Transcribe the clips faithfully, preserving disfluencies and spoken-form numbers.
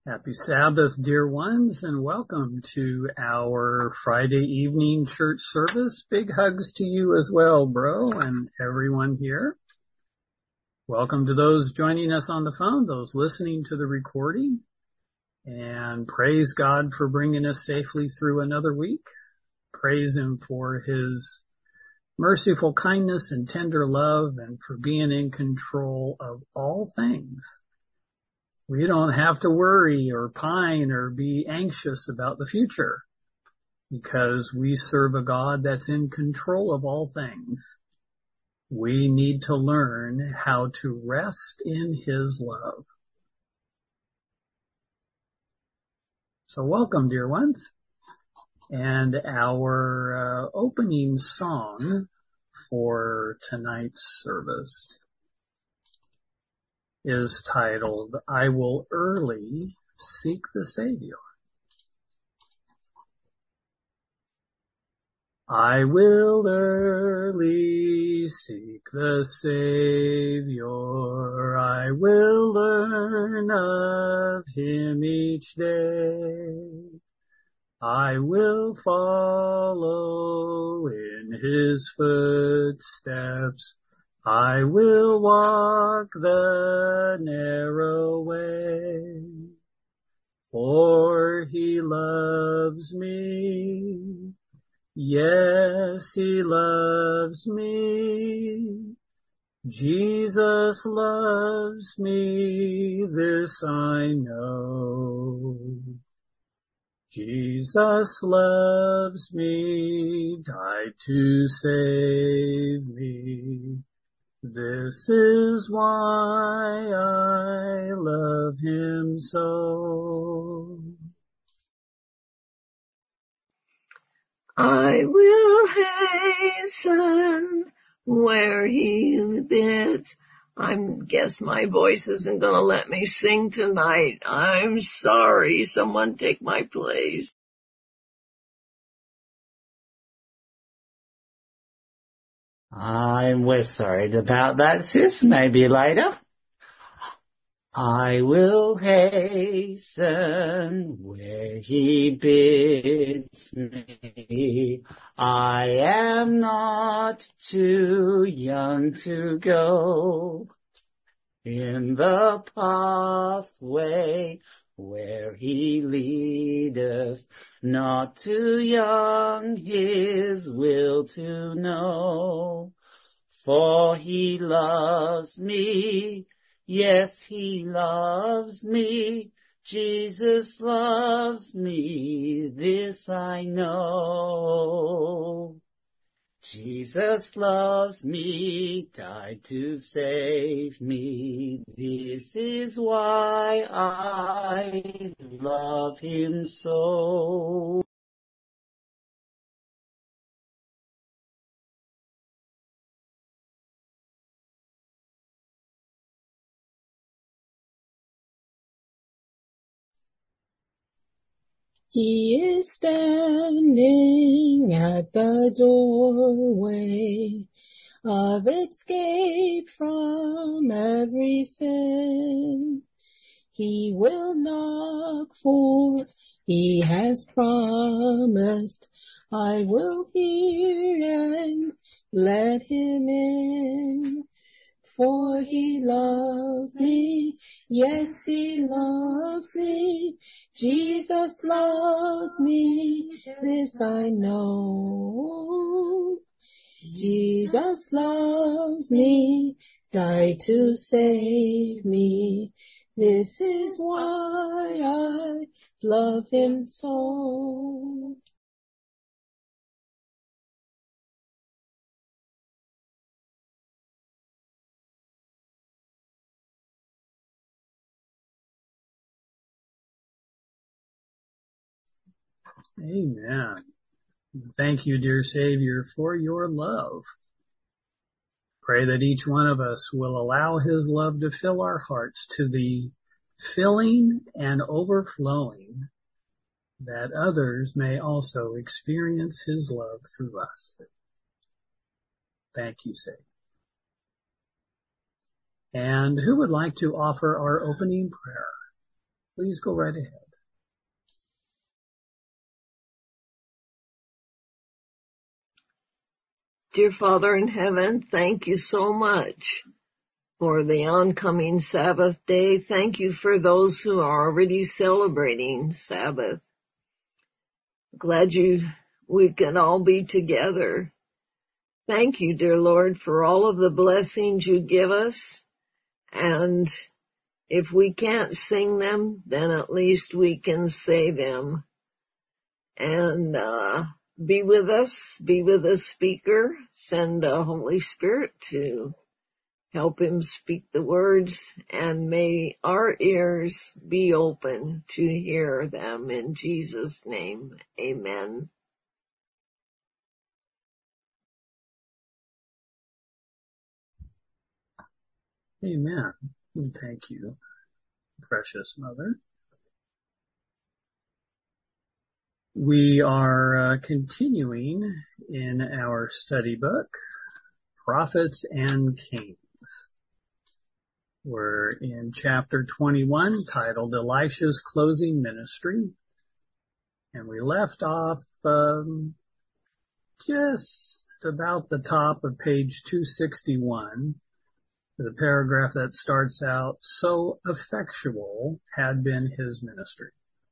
Happy Sabbath, dear ones, and welcome to our Friday evening church service. Big hugs to you as well, bro, and everyone here. Welcome to those joining us on the phone, those listening to the recording, and praise God for bringing us safely through another week. Praise Him for His merciful kindness and tender love and for being in control of all things. We don't have to worry or pine or be anxious about the future because we serve a God that's in control of all things. We need to learn how to rest in His love. So welcome, dear ones. And our uh, opening song for tonight's service is titled, I Will Early Seek the Savior. I will early seek the Savior. I will learn of Him each day. I will follow in His footsteps. I will walk the narrow way, for He loves me. Yes, He loves me. Jesus loves me, this I know. Jesus loves me, died to save me. This is why I love Him so. I will hasten where He bids. I guess my voice isn't going to let me sing tonight. I'm sorry. Someone take my place. I'm we're sorry about that, sis. Maybe later. I will hasten where He bids me. I am not too young to go in the pathway where He leadeth, not too young His will to know. For He loves me, yes, He loves me, Jesus loves me, this I know. Jesus loves me, died to save me, this is why I love Him so. He is standing at the doorway of escape from every sin. He will knock, for He has promised, I will hear and let Him in. For He loves me, yes, He loves me, Jesus loves me, this I know. Jesus loves me, died to save me, this is why I love Him so. Amen. Thank you, dear Savior, for your love. Pray that each one of us will allow His love to fill our hearts to the filling and overflowing, that others may also experience His love through us. Thank you, Savior. And who would like to offer our opening prayer? Please go right ahead. Dear Father in heaven, thank you so much for the oncoming Sabbath day. Thank you for those who are already celebrating Sabbath. Glad you, we can all be together. Thank you, dear Lord, for all of the blessings you give us. And if we can't sing them, then at least we can say them. And, uh, be with us, be with the speaker, send the Holy Spirit to help him speak the words, and may our ears be open to hear them in Jesus' name. Amen. Amen. Thank you, precious Mother. We are uh, continuing in our study book, Prophets and Kings. We're in chapter twenty-one, titled Elisha's Closing Ministry. And we left off um, just about the top of page two sixty-one, the paragraph that starts out, "So effectual had been his ministry."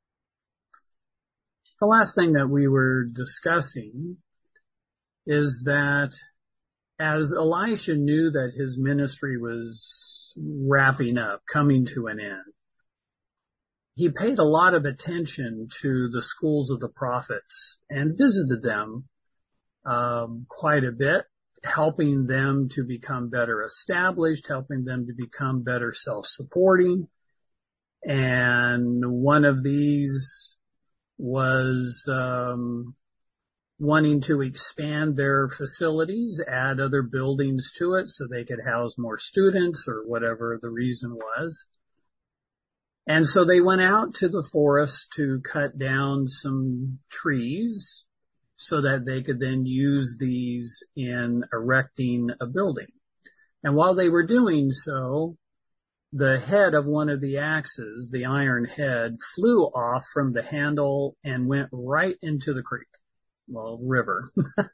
The last thing that we were discussing is that as Elisha knew that his ministry was wrapping up, coming to an end, he paid a lot of attention to the schools of the prophets and visited them um, quite a bit, helping them to become better established, helping them to become better self-supporting. And one of these was um, wanting to expand their facilities, add other buildings to it so they could house more students or whatever the reason was. And so they went out to the forest to cut down some trees so that they could then use these in erecting a building. And while they were doing so, the head of one of the axes, the iron head, flew off from the handle and went right into the creek, well, river.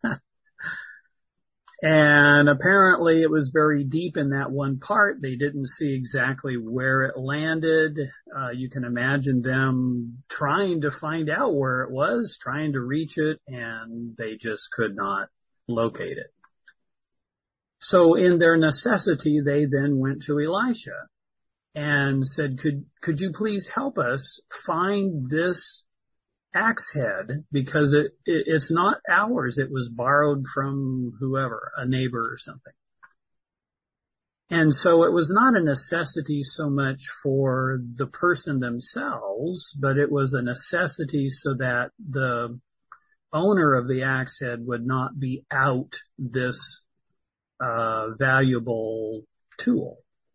And apparently it was very deep in that one part. They didn't see exactly where it landed. Uh, you can imagine them trying to find out where it was, trying to reach it, and they just could not locate it. So in their necessity, they then went to Elisha and said, could, could you please help us find this axe head, because it, it it's not ours. It was borrowed from whoever, a neighbor or something. And so it was not a necessity so much for the person themselves, but it was a necessity so that the owner of the axe head would not be out this uh valuable tool.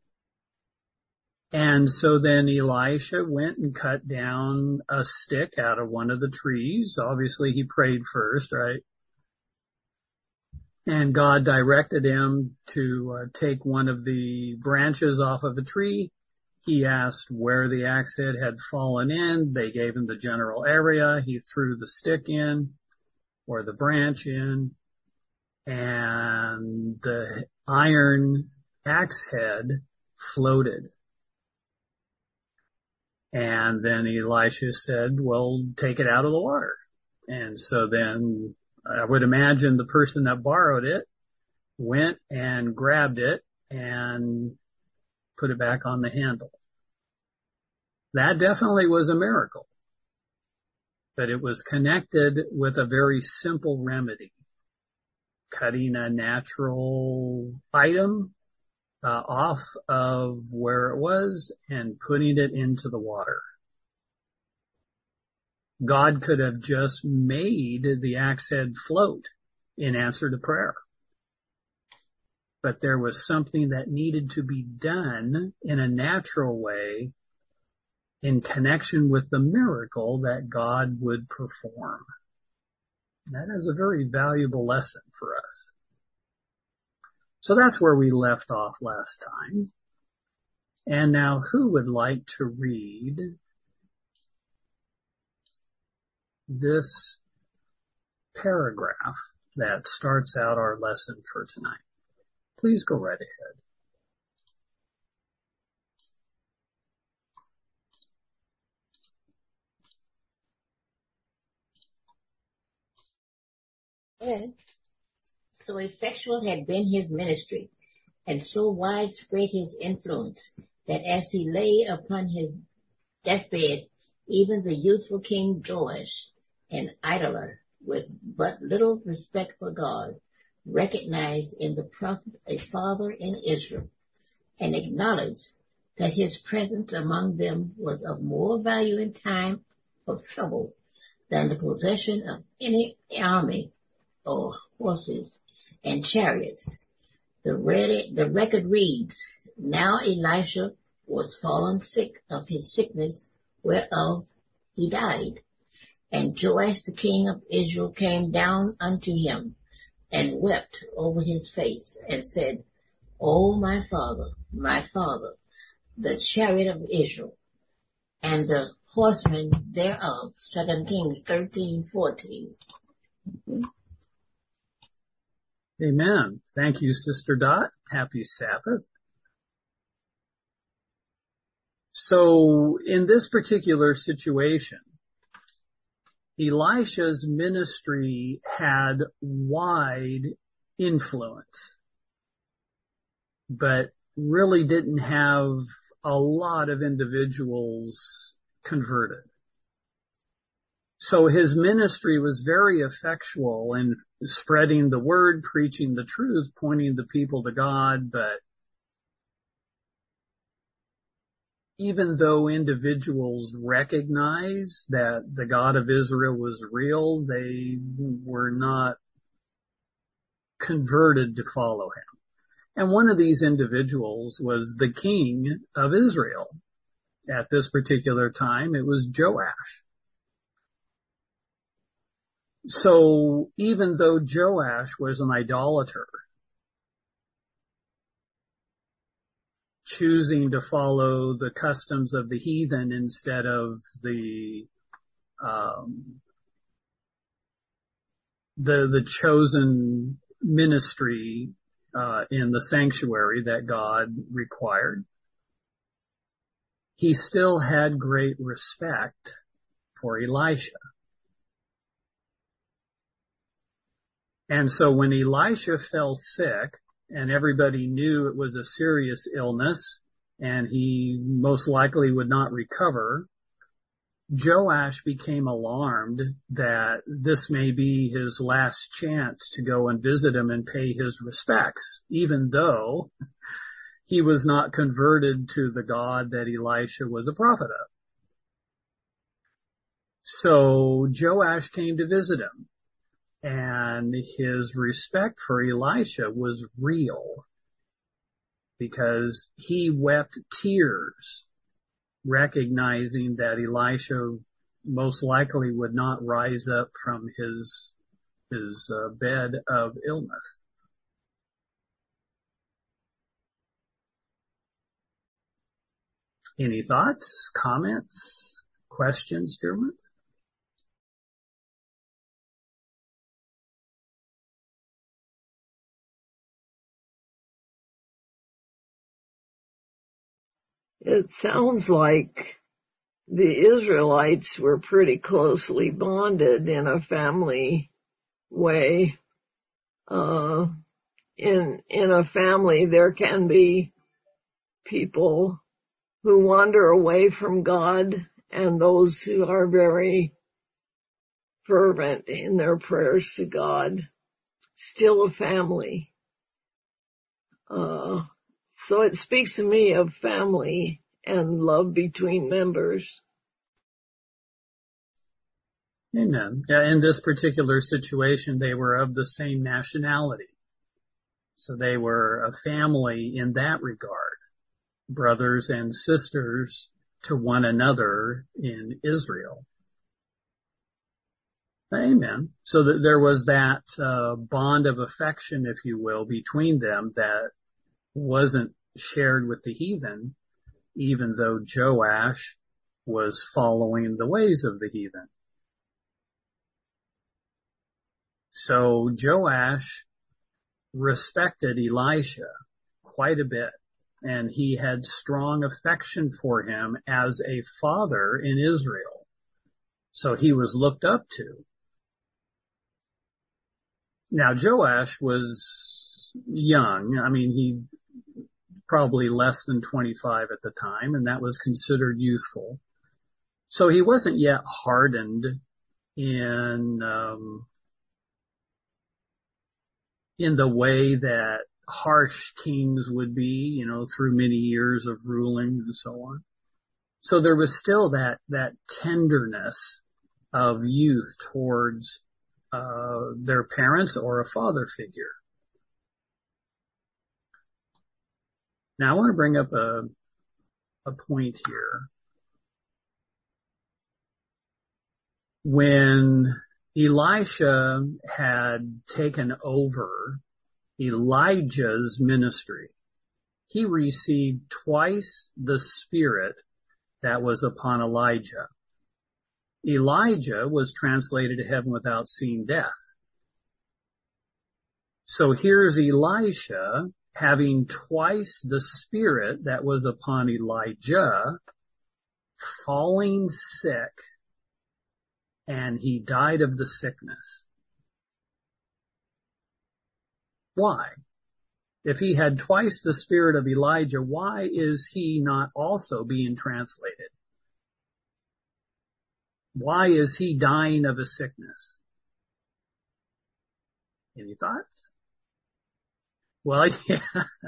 And so then Elisha went and cut down a stick out of one of the trees. Obviously he prayed first, right? And God directed him to uh, take one of the branches off of a tree. He asked where the axe head had fallen in. They gave him the general area. He threw the stick in, or the branch in, and the iron axe head floated. And then Elisha said, well, take it out of the water. And so then I would imagine the person that borrowed it went and grabbed it and put it back on the handle. That definitely was a miracle. But it was connected with a very simple remedy. Cutting a natural item Uh, off of where it was and putting it into the water. God could have just made the axe head float in answer to prayer. But there was something that needed to be done in a natural way in connection with the miracle that God would perform. That is a very valuable lesson for us. So that's where we left off last time. And now who would like to read this paragraph that starts out our lesson for tonight. Please go right ahead. And so effectual had been his ministry, and so widespread his influence, that as he lay upon his deathbed, even the youthful King Joash, an idler with but little respect for God, recognized in the prophet a father in Israel, and acknowledged that his presence among them was of more value in time of trouble than the possession of any army or horses and chariots. The, ready, the record reads, now Elisha was fallen sick of his sickness, whereof he died. And Joash the king of Israel came down unto him, and wept over his face, and said, O my father, my father, the chariot of Israel, and the horsemen thereof. Second Kings thirteen fourteen. Mm-hmm. Amen. Thank you, Sister Dot. Happy Sabbath. So, in this particular situation, Elisha's ministry had wide influence, but really didn't have a lot of individuals converted. So his ministry was very effectual in spreading the word, preaching the truth, pointing the people to God, but even though individuals recognized that the God of Israel was real, they were not converted to follow him. And one of these individuals was the king of Israel. At this particular time, it was Joash. So even though Joash was an idolater, choosing to follow the customs of the heathen instead of the um, the the chosen ministry uh, in the sanctuary that God required, he still had great respect for Elisha. And so when Elisha fell sick, and everybody knew it was a serious illness, and he most likely would not recover, Joash became alarmed that this may be his last chance to go and visit him and pay his respects, even though he was not converted to the God that Elisha was a prophet of. So Joash came to visit him, and his respect for Elisha was real, because he wept tears, recognizing that Elisha most likely would not rise up from his his uh, bed of illness. Any thoughts, comments, questions, Dermot? It sounds like the Israelites were pretty closely bonded in a family way. Uh, in, in a family, there can be people who wander away from God and those who are very fervent in their prayers to God. Still a family. Uh, so it speaks to me of family and love between members. Amen. In this particular situation, they were of the same nationality. So they were a family in that regard, brothers and sisters to one another in Israel. Amen. So that there was that uh, bond of affection, if you will, between them that wasn't shared with the heathen, even though Joash was following the ways of the heathen. So Joash respected Elisha quite a bit, and he had strong affection for him as a father in Israel. So he was looked up to. Now Joash was young. I mean, he probably less than twenty-five at the time, and that was considered youthful. So he wasn't yet hardened in um, in the way that harsh kings would be, you know, through many years of ruling and so on. So there was still that that tenderness of youth towards uh, their parents or a father figure. Now I want to bring up a a point here. When Elisha had taken over Elijah's ministry, he received twice the spirit that was upon Elijah. Elijah was translated to heaven without seeing death. So here's Elisha having twice the spirit that was upon Elijah, falling sick, and he died of the sickness. Why? If he had twice the spirit of Elijah, why is he not also being translated? Why is he dying of a sickness? Any thoughts? Well, yeah.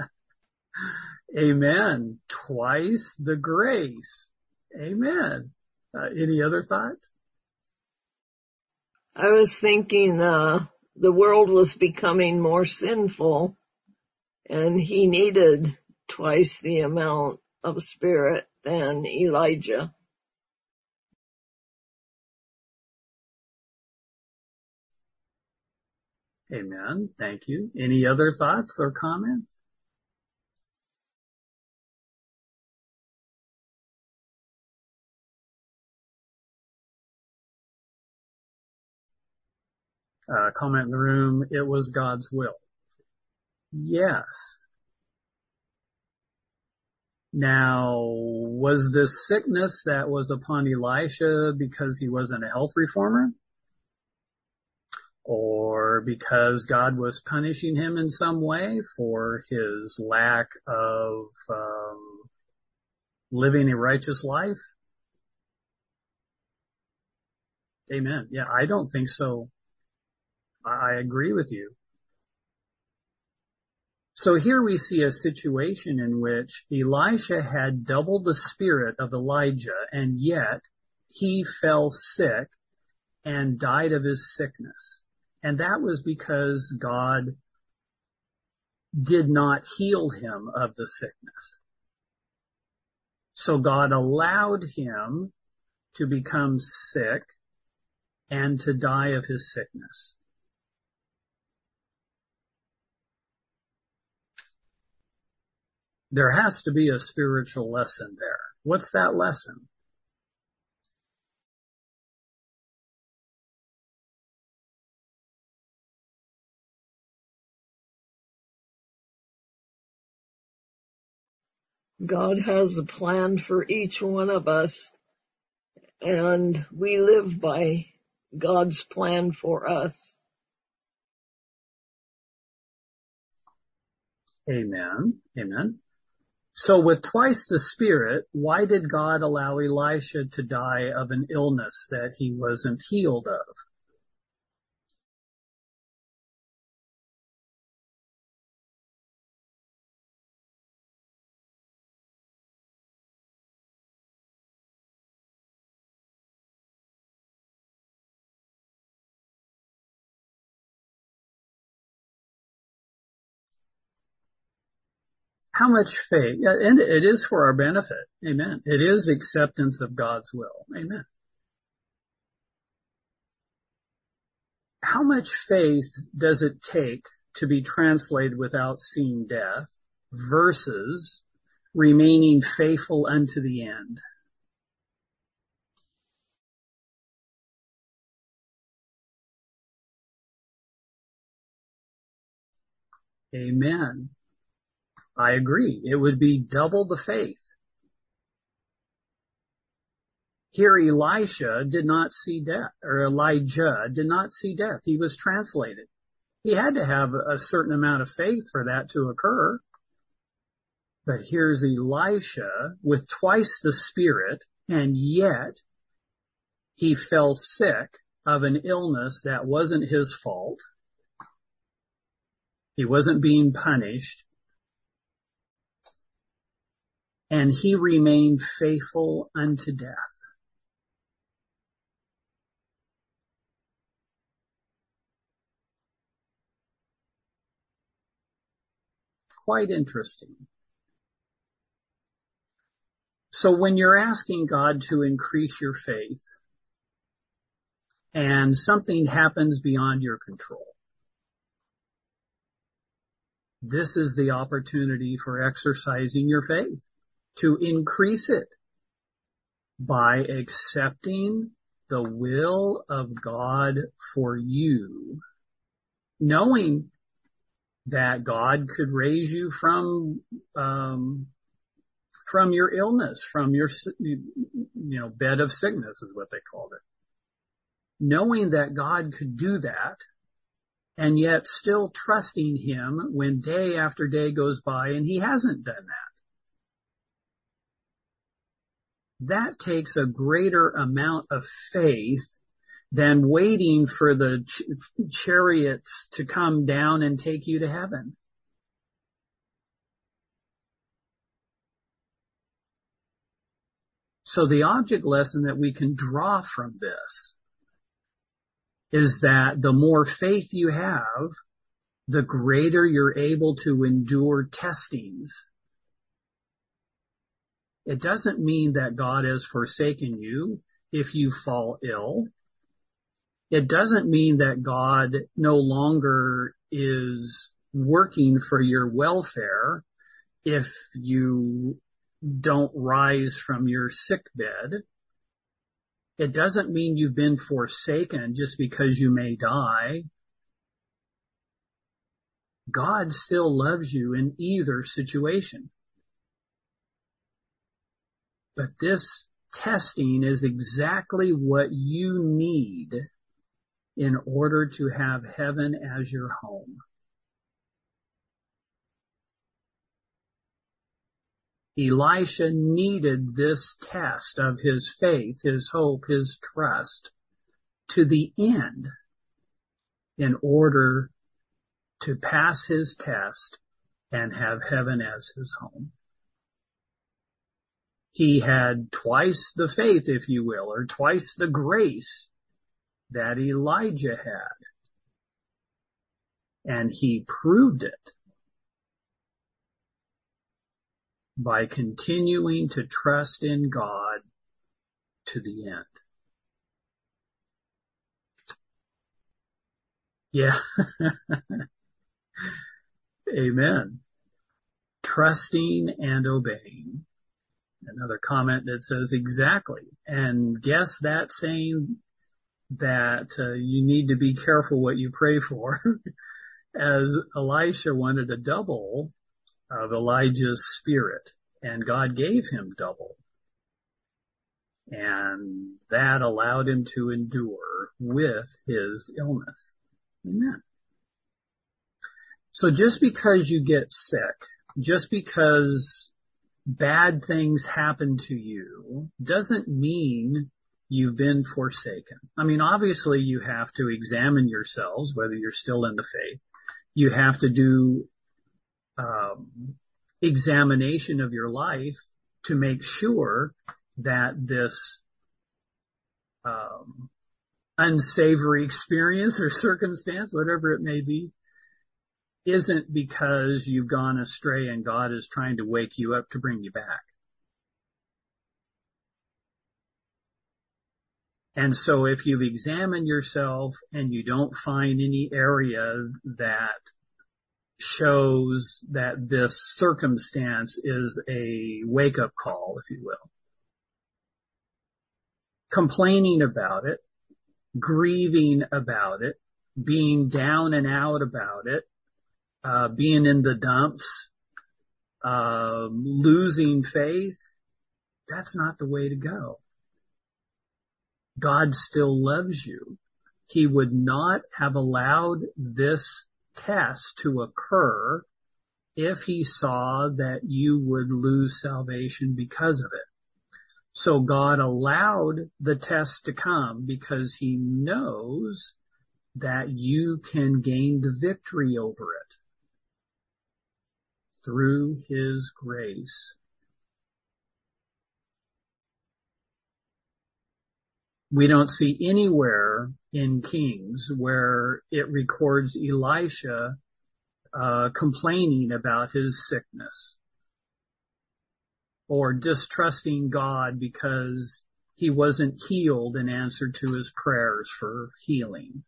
Amen. Twice the grace. Amen. Uh, any other thoughts? I was thinking uh, the world was becoming more sinful, and he needed twice the amount of spirit than Elijah. Amen. Thank you. Any other thoughts or comments? Uh, comment in the room, it was God's will. Yes. Now, was this sickness that was upon Elisha because he wasn't a health reformer? Or because God was punishing him in some way for his lack of um, living a righteous life? Amen. Yeah, I don't think so. I agree with you. So here we see a situation in which Elisha had double the spirit of Elijah, and yet he fell sick and died of his sickness. And that was because God did not heal him of the sickness. So God allowed him to become sick and to die of his sickness. There has to be a spiritual lesson there. What's that lesson? God has a plan for each one of us, and we live by God's plan for us. Amen. Amen. So with twice the spirit, why did God allow Elisha to die of an illness that he wasn't healed of? How much faith? And it is for our benefit. Amen. It is acceptance of God's will. Amen. How much faith does it take to be translated without seeing death versus remaining faithful unto the end? Amen. I agree. It would be double the faith. Here Elisha did not see death, or Elijah did not see death. He was translated. He had to have a certain amount of faith for that to occur. But here's Elisha with twice the Spirit, and yet he fell sick of an illness that wasn't his fault. He wasn't being punished. And he remained faithful unto death. Quite interesting. So when you're asking God to increase your faith and something happens beyond your control, this is the opportunity for exercising your faith, to increase it by accepting the will of God for you, knowing that God could raise you from um from your illness, from your, you know, bed of sickness is what they called it. Knowing that God could do that, and yet still trusting him when day after day goes by and he hasn't done that. That takes a greater amount of faith than waiting for the ch- chariots to come down and take you to heaven. So the object lesson that we can draw from this is that the more faith you have, the greater you're able to endure testings. It doesn't mean that God has forsaken you if you fall ill. It doesn't mean that God no longer is working for your welfare if you don't rise from your sick bed. It doesn't mean you've been forsaken just because you may die. God still loves you in either situation. But this testing is exactly what you need in order to have heaven as your home. Elisha needed this test of his faith, his hope, his trust to the end in order to pass his test and have heaven as his home. He had twice the faith, if you will, or twice the grace that Elijah had. And he proved it by continuing to trust in God to the end. Yeah. Amen. Trusting and obeying. Another comment that says exactly. And guess that saying that uh, you need to be careful what you pray for, as Elisha wanted a double of Elijah's spirit, and God gave him double. And that allowed him to endure with his illness. Amen. So just because you get sick, just because bad things happen to you, doesn't mean you've been forsaken. I mean, obviously you have to examine yourselves, whether you're still in the faith. You have to do um, examination of your life to make sure that this um, unsavory experience or circumstance, whatever it may be, isn't because you've gone astray and God is trying to wake you up to bring you back. And so if you've examined yourself and you don't find any area that shows that this circumstance is a wake-up call, if you will, complaining about it, grieving about it, being down and out about it, uh, being in the dumps, uh, losing faith. That's not the way to go. God still loves you. He would not have allowed this test to occur if he saw that you would lose salvation because of it. So God allowed the test to come because he knows that you can gain the victory over it through his grace. We don't see anywhere in Kings where it records Elisha uh, complaining about his sickness or distrusting God because he wasn't healed in answer to his prayers for healing.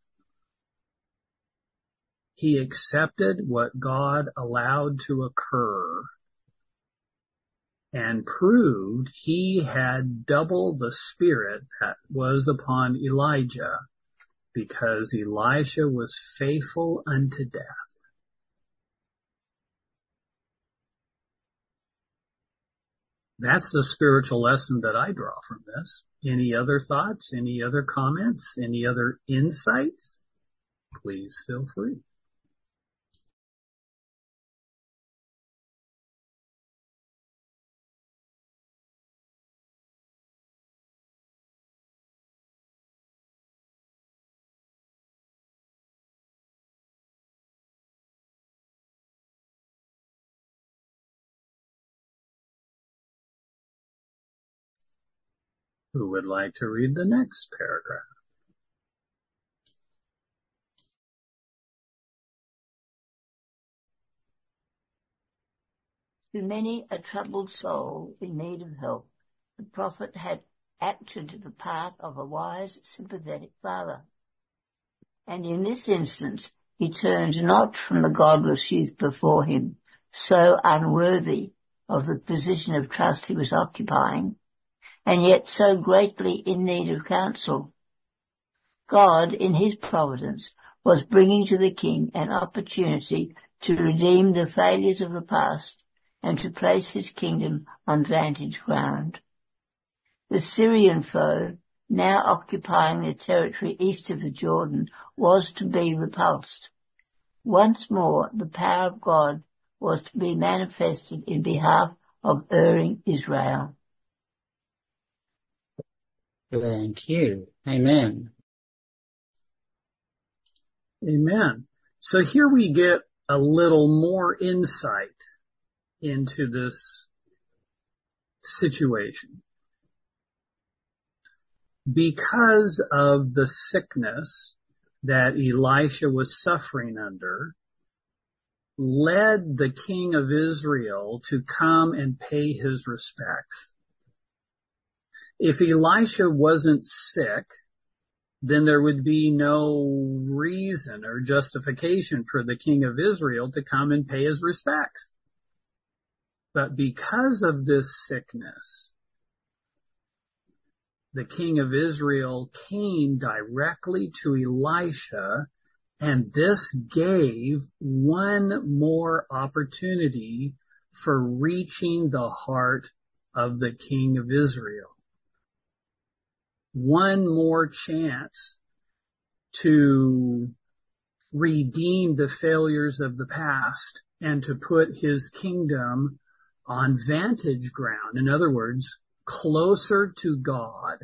He accepted what God allowed to occur and proved he had double the spirit that was upon Elijah because Elisha was faithful unto death. That's the spiritual lesson that I draw from this. Any other thoughts? Any other comments? Any other insights? Please feel free. Who would like to read the next paragraph? To many a troubled soul in need of help, the prophet had acted the part of a wise, sympathetic father. And in this instance, he turned not from the godless youth before him, so unworthy of the position of trust he was occupying, and yet so greatly in need of counsel. God, in his providence, was bringing to the king an opportunity to redeem the failures of the past and to place his kingdom on vantage ground. The Syrian foe, now occupying the territory east of the Jordan, was to be repulsed. Once more, the power of God was to be manifested in behalf of erring Israel. Thank you. Amen. Amen. So here we get a little more insight into this situation. Because of the sickness that Elisha was suffering under, led the king of Israel to come and pay his respects. If Elisha wasn't sick, then there would be no reason or justification for the king of Israel to come and pay his respects. But because of this sickness, the king of Israel came directly to Elisha, and this gave one more opportunity for reaching the heart of the king of Israel. One more chance to redeem the failures of the past and to put his kingdom on vantage ground. In other words, closer to God.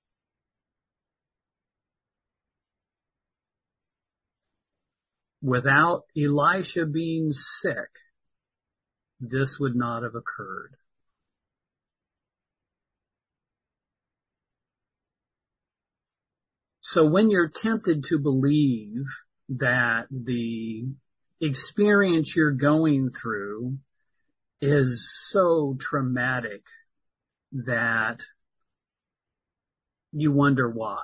Without Elisha being sick, this would not have occurred. So when you're tempted to believe that the experience you're going through is so traumatic that you wonder why,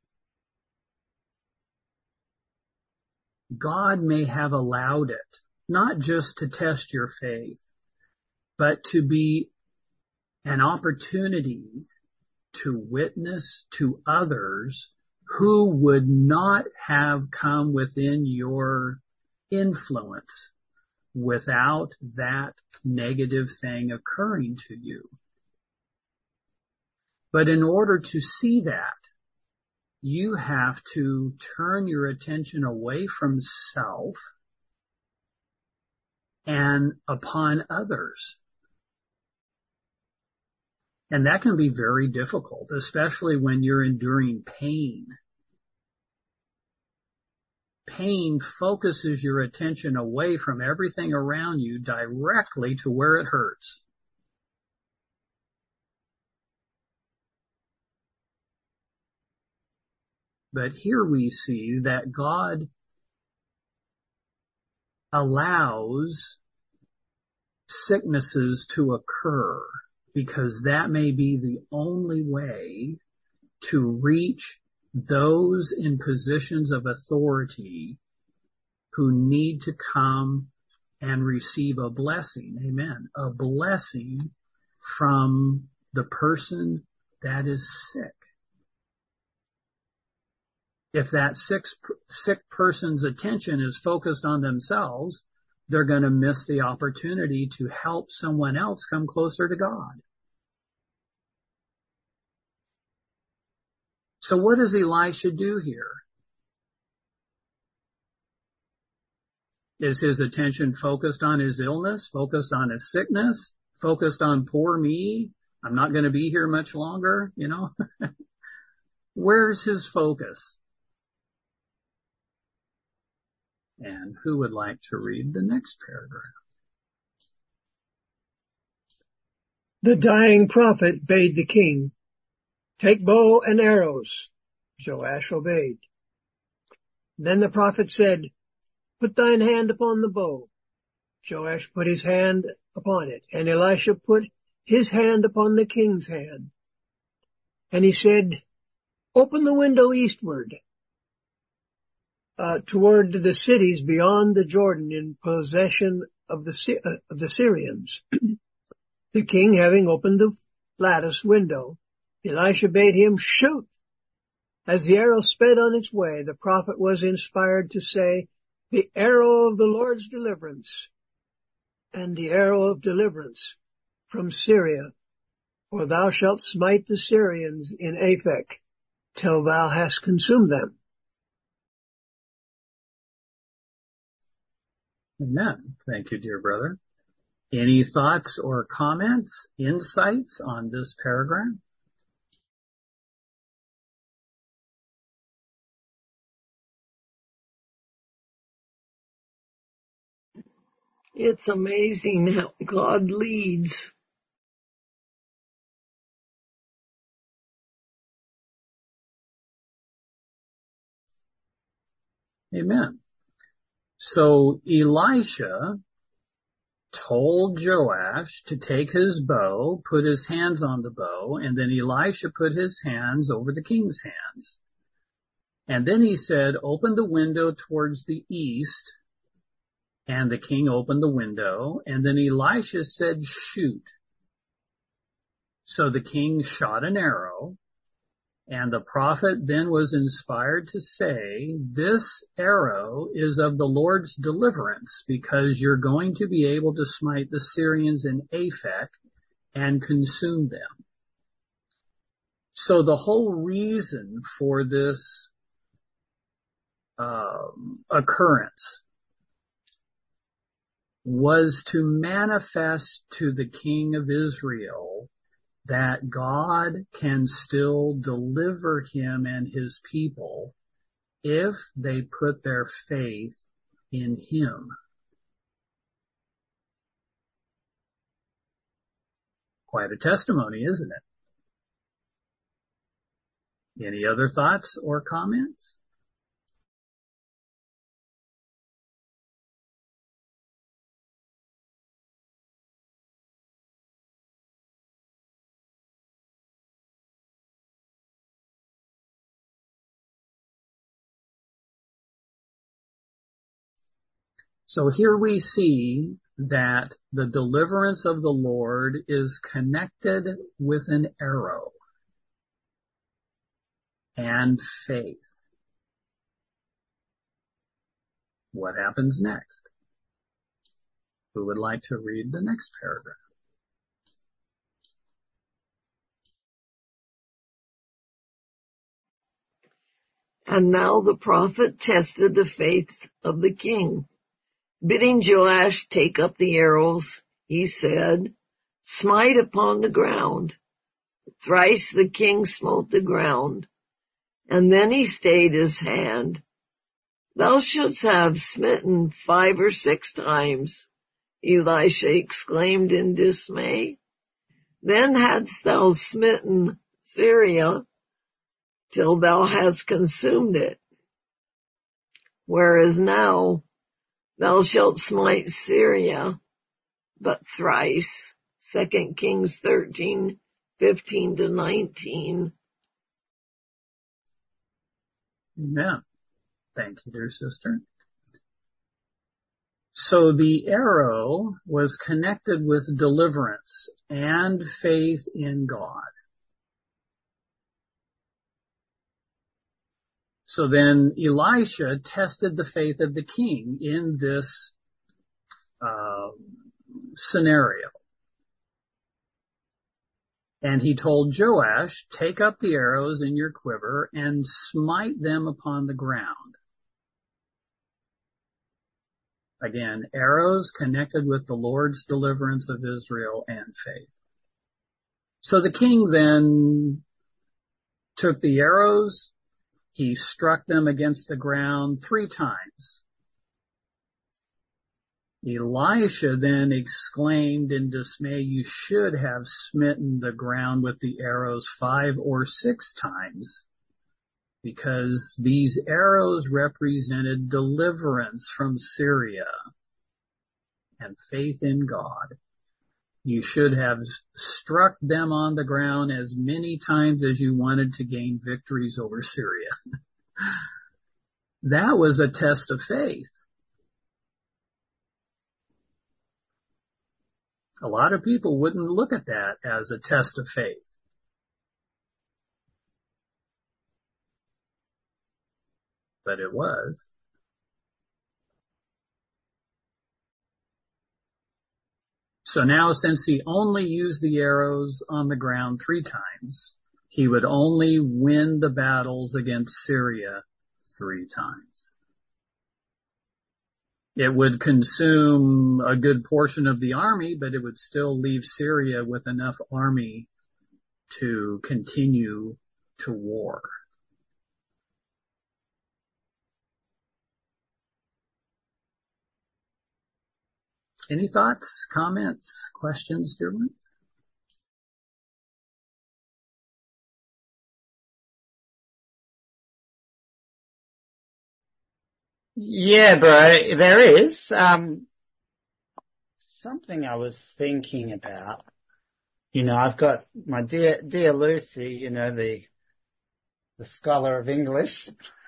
God may have allowed it, not just to test your faith, but to be an opportunity to witness to others who would not have come within your influence without that negative thing occurring to you. But in order to see that, you have to turn your attention away from self and upon others. And that can be very difficult, especially when you're enduring pain. Pain focuses your attention away from everything around you directly to where it hurts. But here we see that God allows sicknesses to occur because that may be the only way to reach those in positions of authority who need to come and receive a blessing. Amen. A blessing from the person that is sick. If that sick, sick person's attention is focused on themselves, they're going to miss the opportunity to help someone else come closer to God. So what does Elisha do here? Is his attention focused on his illness, focused on his sickness, focused on poor me? I'm not going to be here much longer, you know? Where's his focus? And who would like to read the next paragraph? The dying prophet bade the king, "Take bow and arrows." Joash obeyed. Then the prophet said, "Put thine hand upon the bow." Joash put his hand upon it, and Elisha put his hand upon the king's hand. And he said, "Open the window eastward, uh, toward the cities beyond the Jordan in possession of the, uh, of the Syrians." The king having opened the lattice window, Elisha bade him shoot. As the arrow sped on its way, the prophet was inspired to say, "The arrow of the Lord's deliverance, and the arrow of deliverance from Syria, for thou shalt smite the Syrians in Aphek, till thou hast consumed them." Amen. Thank you, dear brother. Any thoughts or comments, insights on this paragraph? It's amazing how God leads. Amen. So Elisha told Joash to take his bow, put his hands on the bow, and then Elisha put his hands over the king's hands. And then he said, "Open the window towards the east." And the king opened the window, and then Elisha said, "Shoot." So the king shot an arrow, and the prophet then was inspired to say, "This arrow is of the Lord's deliverance, because you're going to be able to smite the Syrians in Aphek and consume them." So the whole reason for this um, occurrence was to manifest to the king of Israel that God can still deliver him and his people if they put their faith in him. Quite a testimony, isn't it? Any other thoughts or comments? So here we see that the deliverance of the Lord is connected with an arrow and faith. What happens next? Who would like to read the next paragraph? And now the prophet tested the faith of the king. Bidding Joash take up the arrows, he said, "Smite upon the ground." Thrice the king smote the ground, and then he stayed his hand. "Thou shouldst have smitten five or six times," Elisha exclaimed in dismay. "Then hadst thou smitten Syria till thou hast consumed it. Whereas now thou shalt smite Syria but thrice." Second Kings thirteen, fifteen to nineteen. Amen. Thank you, dear sister. So the arrow was connected with deliverance and faith in God. So then Elisha tested the faith of the king in this uh, scenario. And he told Joash, "Take up the arrows in your quiver and smite them upon the ground." Again, arrows connected with the Lord's deliverance of Israel and faith. So the king then took the arrows. He struck them against the ground three times. Elisha then exclaimed in dismay, "You should have smitten the ground with the arrows five or six times, because these arrows represented deliverance from Syria and faith in God. You should have struck them on the ground as many times as you wanted to gain victories over Syria." That was a test of faith. A lot of people wouldn't look at that as a test of faith. But it was. So now, since he only used the arrows on the ground three times, he would only win the battles against Syria three times. It would consume a good portion of the army, but it would still leave Syria with enough army to continue to war. Any thoughts, comments, questions, dear ones? Yeah, bro, there is. Um, something I was thinking about. You know, I've got my dear, dear Lucy, you know, the, the scholar of English.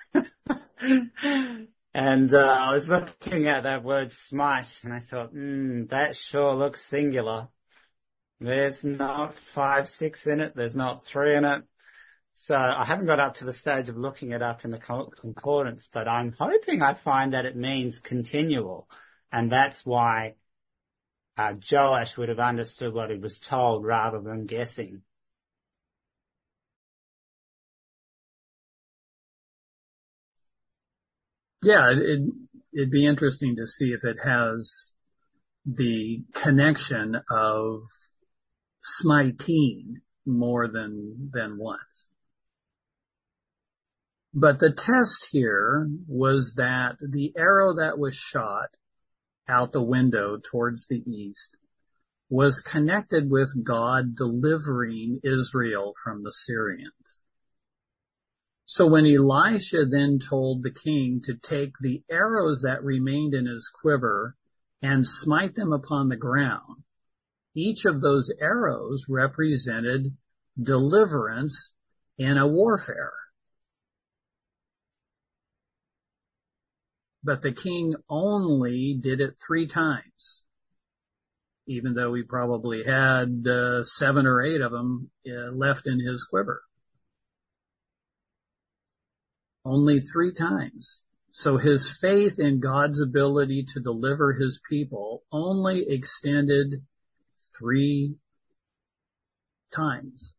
And, uh, I was looking at that word smite and I thought, hmm, that sure looks singular. There's not five, six in it. There's not three in it. So I haven't got up to the stage of looking it up in the concordance, but I'm hoping I find that it means continual. And that's why uh, Joash would have understood what he was told rather than guessing. Yeah, it, it'd be interesting to see if it has the connection of smiting more than, than once. But the test here was that the arrow that was shot out the window towards the east was connected with God delivering Israel from the Syrians. So when Elisha then told the king to take the arrows that remained in his quiver and smite them upon the ground, each of those arrows represented deliverance in a warfare. But the king only did it three times, even though he probably had uh, seven or eight of them uh, left in his quiver. Only three times. So his faith in God's ability to deliver his people only extended three times.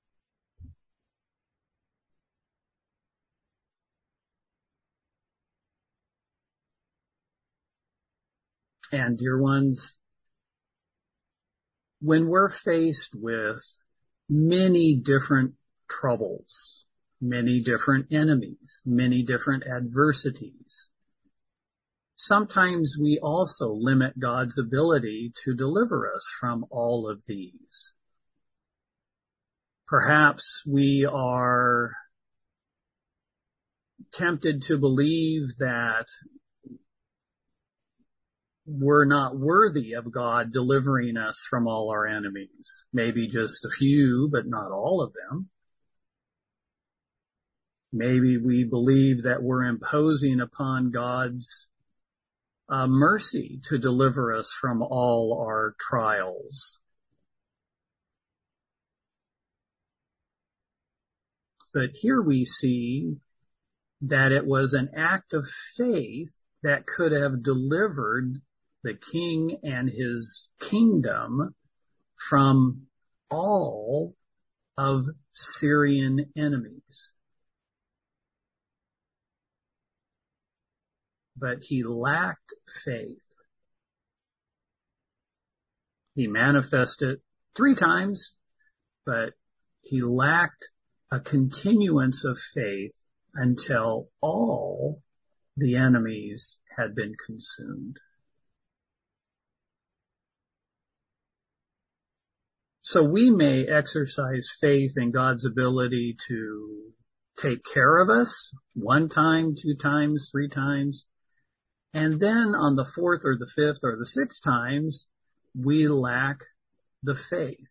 And dear ones, when we're faced with many different troubles, many different enemies, many different adversities, sometimes we also limit God's ability to deliver us from all of these. Perhaps we are tempted to believe that we're not worthy of God delivering us from all our enemies. Maybe just a few, but not all of them. Maybe we believe that we're imposing upon God's uh, mercy to deliver us from all our trials. But here we see that it was an act of faith that could have delivered the king and his kingdom from all of Syrian enemies. But he lacked faith. He manifested three times, but he lacked a continuance of faith until all the enemies had been consumed. So we may exercise faith in God's ability to take care of us one time, two times, three times. And then on the fourth or the fifth or the sixth times, we lack the faith.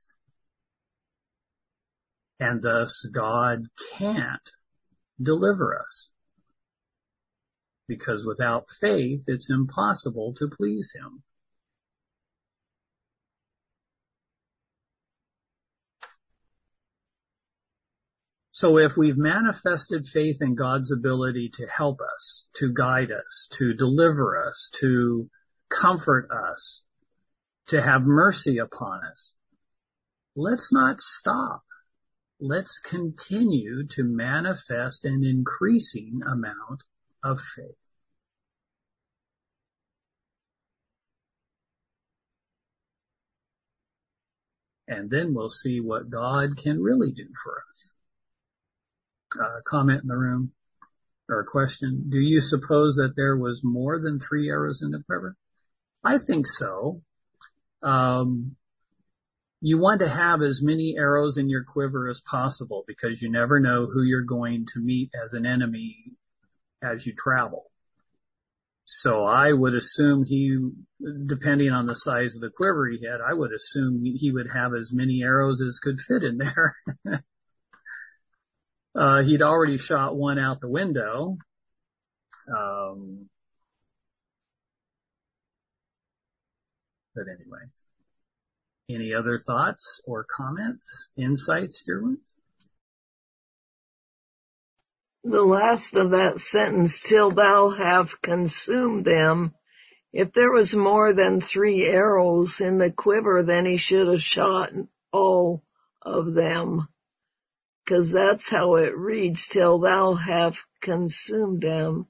And thus God can't deliver us. Because without faith, it's impossible to please him. So if we've manifested faith in God's ability to help us, to guide us, to deliver us, to comfort us, to have mercy upon us, let's not stop. Let's continue to manifest an increasing amount of faith. And then we'll see what God can really do for us. Uh, comment in the room or a question. Do you suppose that there was more than three arrows in the quiver? I think so. Um, you want to have as many arrows in your quiver as possible because you never know who you're going to meet as an enemy as you travel. So I would assume he, depending on the size of the quiver he had, I would assume he would have as many arrows as could fit in there. Uh, he'd already shot one out the window. Um, but anyways, any other thoughts or comments, insights, dear ones? The last of that sentence, till thou have consumed them. If there was more than three arrows in the quiver, then he should have shot all of them. Because that's how it reads, till thou have consumed them.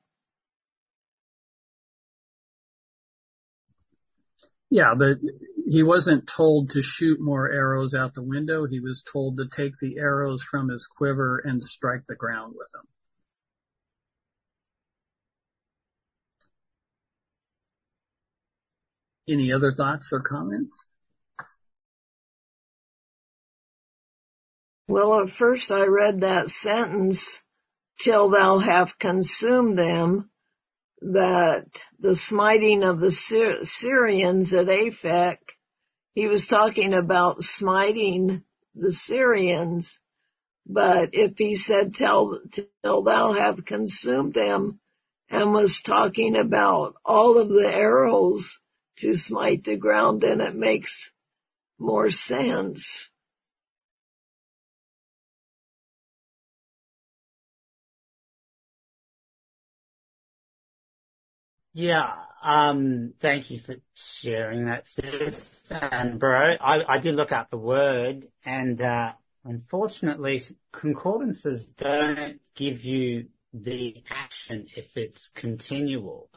Yeah, but he wasn't told to shoot more arrows out the window. He was told to take the arrows from his quiver and strike the ground with them. Any other thoughts or comments? Well, at first I read that sentence, till thou have consumed them, that the smiting of the Syr- Syrians at Aphek, he was talking about smiting the Syrians. But if he said, till, till thou have consumed them, and was talking about all of the arrows to smite the ground, then it makes more sense. Yeah, um, thank you for sharing that, sis. And bro, I, I did look up the word, and uh, unfortunately, concordances don't give you the action if it's continual.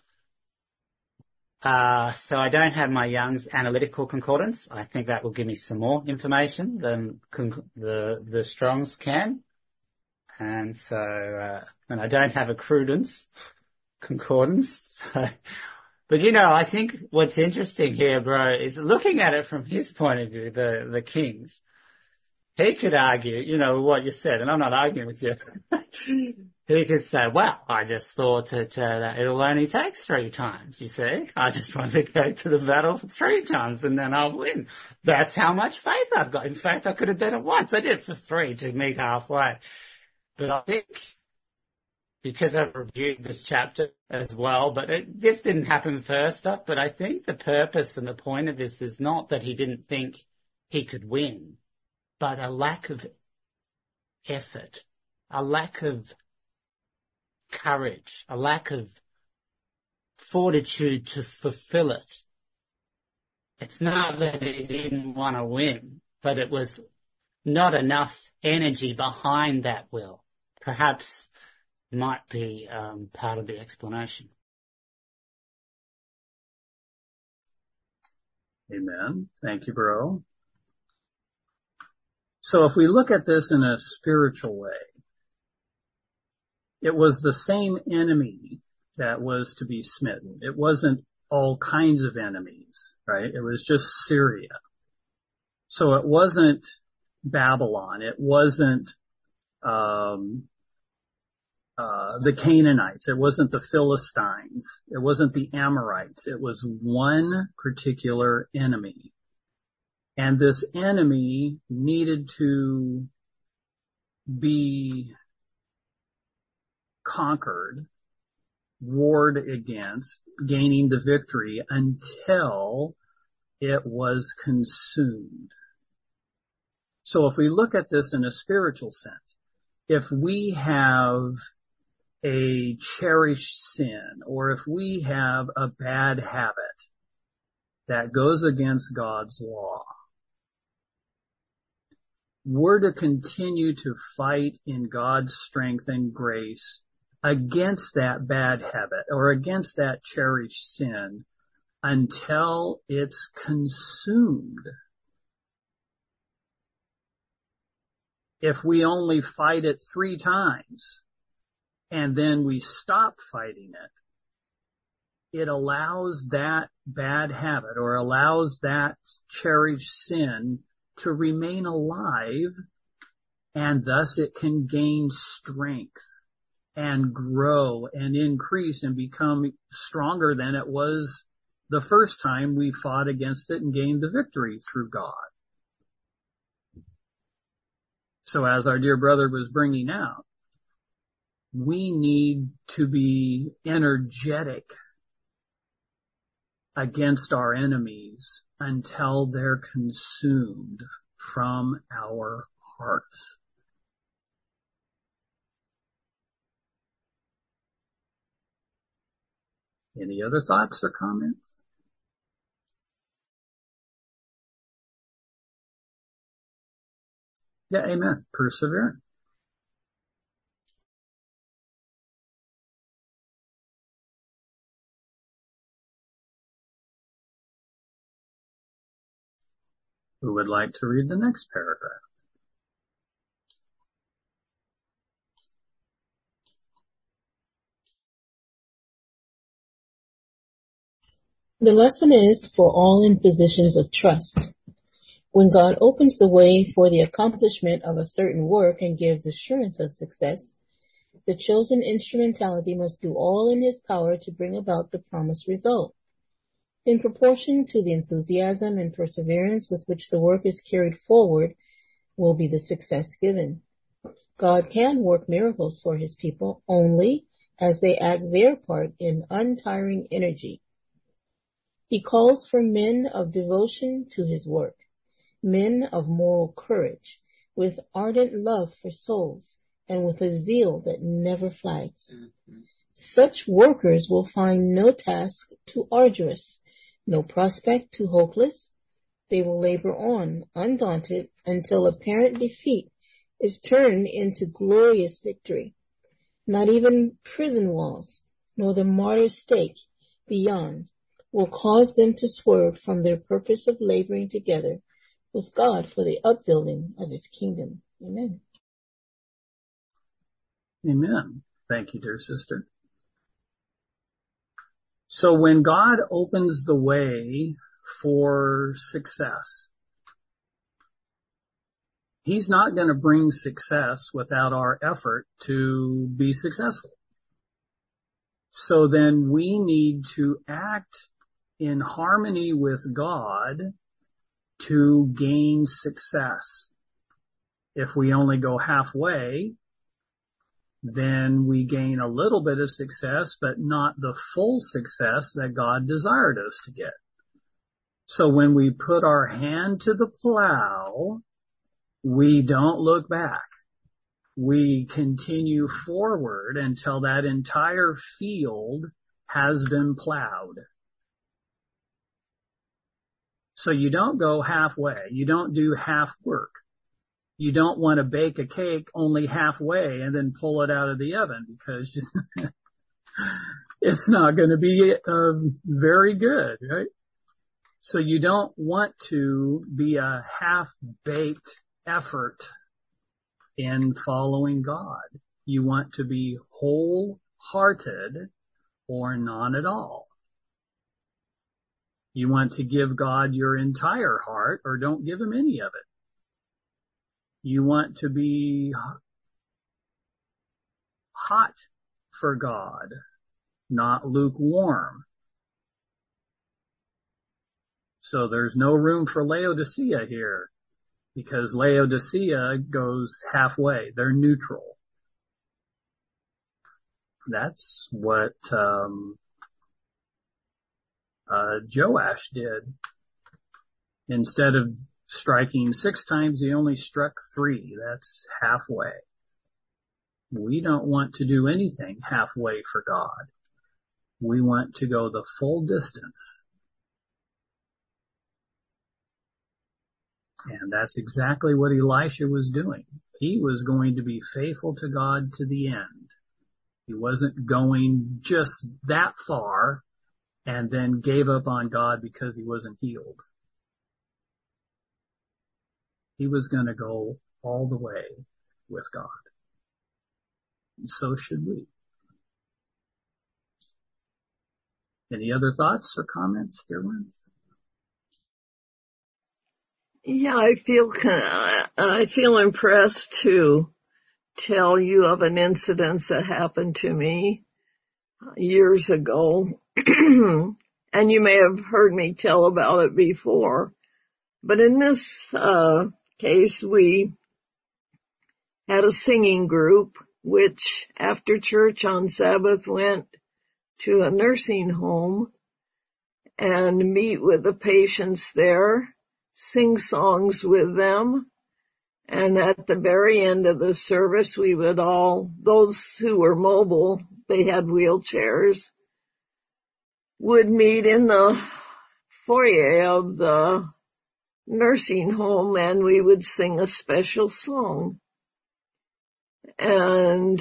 Uh, so I don't have my Young's analytical concordance. I think that will give me some more information than con- the the Strong's can. And so, uh, and I don't have a Crudence concordance. So, but you know, I think what's interesting here, bro, is looking at it from his point of view, the the King's. He could argue, you know, what you said, and I'm not arguing with you. He could say, well, I just thought that, uh, that it'll only take three times, you see. I just want to go to the battle for three times and then I'll win. That's how much faith I've got. In fact, I could have done it once. I did it for three to meet halfway. But I think, because I've reviewed this chapter as well, but it, this didn't happen first off, but I think the purpose and the point of this is not that he didn't think he could win, but a lack of effort, a lack of courage, a lack of fortitude to fulfill it. It's not that he didn't want to win, but it was not enough energy behind that will. Perhaps might be um, part of the explanation. Amen. Thank you, bro. So if we look at this in a spiritual way, it was the same enemy that was to be smitten. It wasn't all kinds of enemies, right? It was just Syria. So it wasn't Babylon. It wasn't um, uh, the Canaanites. It wasn't the Philistines. It wasn't the Amorites. It was one particular enemy. And this enemy needed to be conquered, warred against, gaining the victory until it was consumed. So if we look at this in a spiritual sense, if we have a cherished sin, or if we have a bad habit that goes against God's law, we're to continue to fight in God's strength and grace against that bad habit or against that cherished sin until it's consumed. If we only fight it three times and then we stop fighting it, it allows that bad habit or allows that cherished sin to remain alive, and thus it can gain strength and grow and increase and become stronger than it was the first time we fought against it and gained the victory through God. So as our dear brother was bringing out, we need to be energetic against our enemies until they're consumed from our hearts. Any other thoughts or comments? Yeah, amen. Persevering. Who would like to read the next paragraph? The lesson is for all in positions of trust. When God opens the way for the accomplishment of a certain work and gives assurance of success, the chosen instrumentality must do all in his power to bring about the promised result. In proportion to the enthusiasm and perseverance with which the work is carried forward will be the success given. God can work miracles for his people only as they act their part in untiring energy. He calls for men of devotion to his work, men of moral courage, with ardent love for souls, and with a zeal that never flags. Mm-hmm. Such workers will find no task too arduous, no prospect too hopeless. They will labor on, undaunted, until apparent defeat is turned into glorious victory. Not even prison walls, nor the martyr's stake beyond, will cause them to swerve from their purpose of laboring together with God for the upbuilding of his kingdom. Amen. Amen. Thank you, dear sister. So when God opens the way for success, he's not going to bring success without our effort to be successful. So then we need to act in harmony with God to gain success. If we only go halfway, then we gain a little bit of success, but not the full success that God desired us to get. So when we put our hand to the plow, we don't look back. We continue forward until that entire field has been plowed. So you don't go halfway. You don't do half work. You don't want to bake a cake only halfway and then pull it out of the oven, because it's not going to be um, very good, right? So you don't want to be a half-baked effort in following God. You want to be wholehearted or none at all. You want to give God your entire heart, or don't give him any of it. You want to be hot for God, not lukewarm. So there's no room for Laodicea here, because Laodicea goes halfway. They're neutral. That's what um, uh, Joash did. Instead of striking six times, he only struck three. That's halfway. We don't want to do anything halfway for God. We want to go the full distance. And that's exactly what Elisha was doing. He was going to be faithful to God to the end. He wasn't going just that far and then gave up on God because he wasn't healed. He was going to go all the way with God. And so should we. Any other thoughts or comments, dear ones? Yeah, I feel I feel impressed to tell you of an incident that happened to me years ago, and you may have heard me tell about it before. But in this uh, case, we had a singing group, which after church on Sabbath went to a nursing home and meet with the patients there, sing songs with them, and at the very end of the service, we would all, those who were mobile, they had wheelchairs, would meet in the foyer of the nursing home, and we would sing a special song. And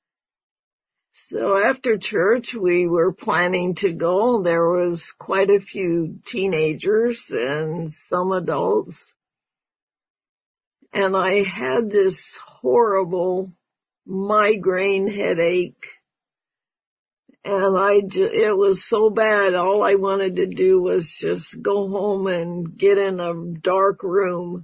so after church, we were planning to go. There was quite a few teenagers and some adults. And I had this horrible migraine headache. And I, it was so bad, all I wanted to do was just go home and get in a dark room.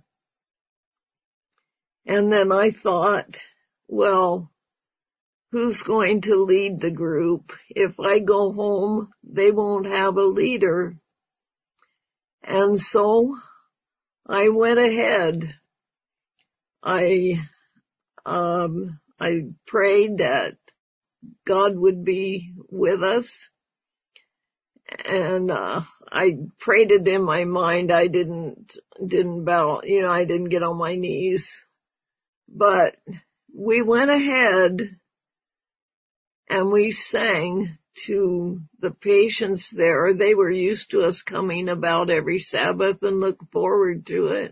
And then I thought, well, who's going to lead the group? If I go home, they won't have a leader. And so I went ahead. I, um, I prayed that God would be with us. And, uh, I prayed it in my mind. I didn't, didn't bow, you know, I didn't get on my knees. But we went ahead and we sang to the patients there. They were used to us coming about every Sabbath and look forward to it.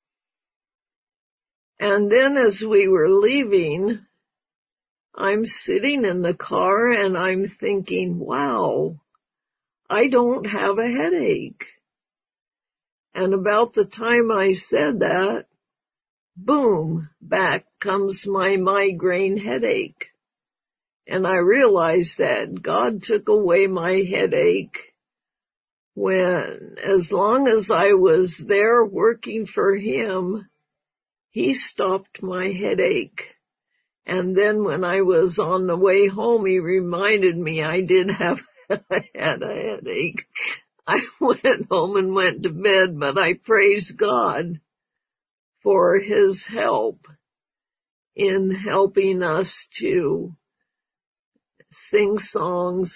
And then as we were leaving, I'm sitting in the car and I'm thinking, wow, I don't have a headache. And about the time I said that, boom, back comes my migraine headache. And I realized that God took away my headache when, as long as I was there working for Him, He stopped my headache. And then when I was on the way home, He reminded me I did have I had a headache. I went home and went to bed, but I praise God for His help in helping us to sing songs,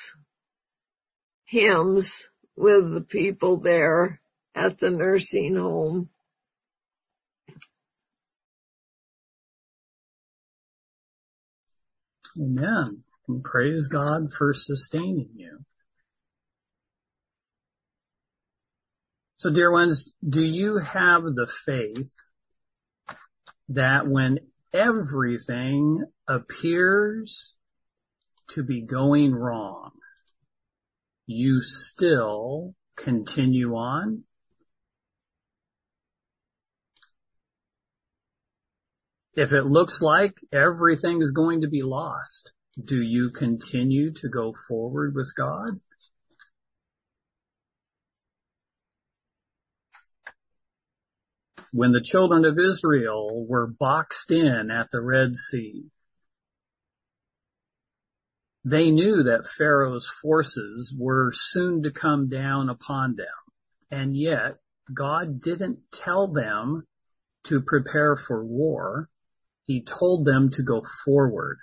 hymns with the people there at the nursing home. Amen. And praise God for sustaining you. So, dear ones, do you have the faith that when everything appears to be going wrong, you still continue on? If it looks like everything is going to be lost, do you continue to go forward with God? When the children of Israel were boxed in at the Red Sea, they knew that Pharaoh's forces were soon to come down upon them, and yet God didn't tell them to prepare for war. He told them to go forward.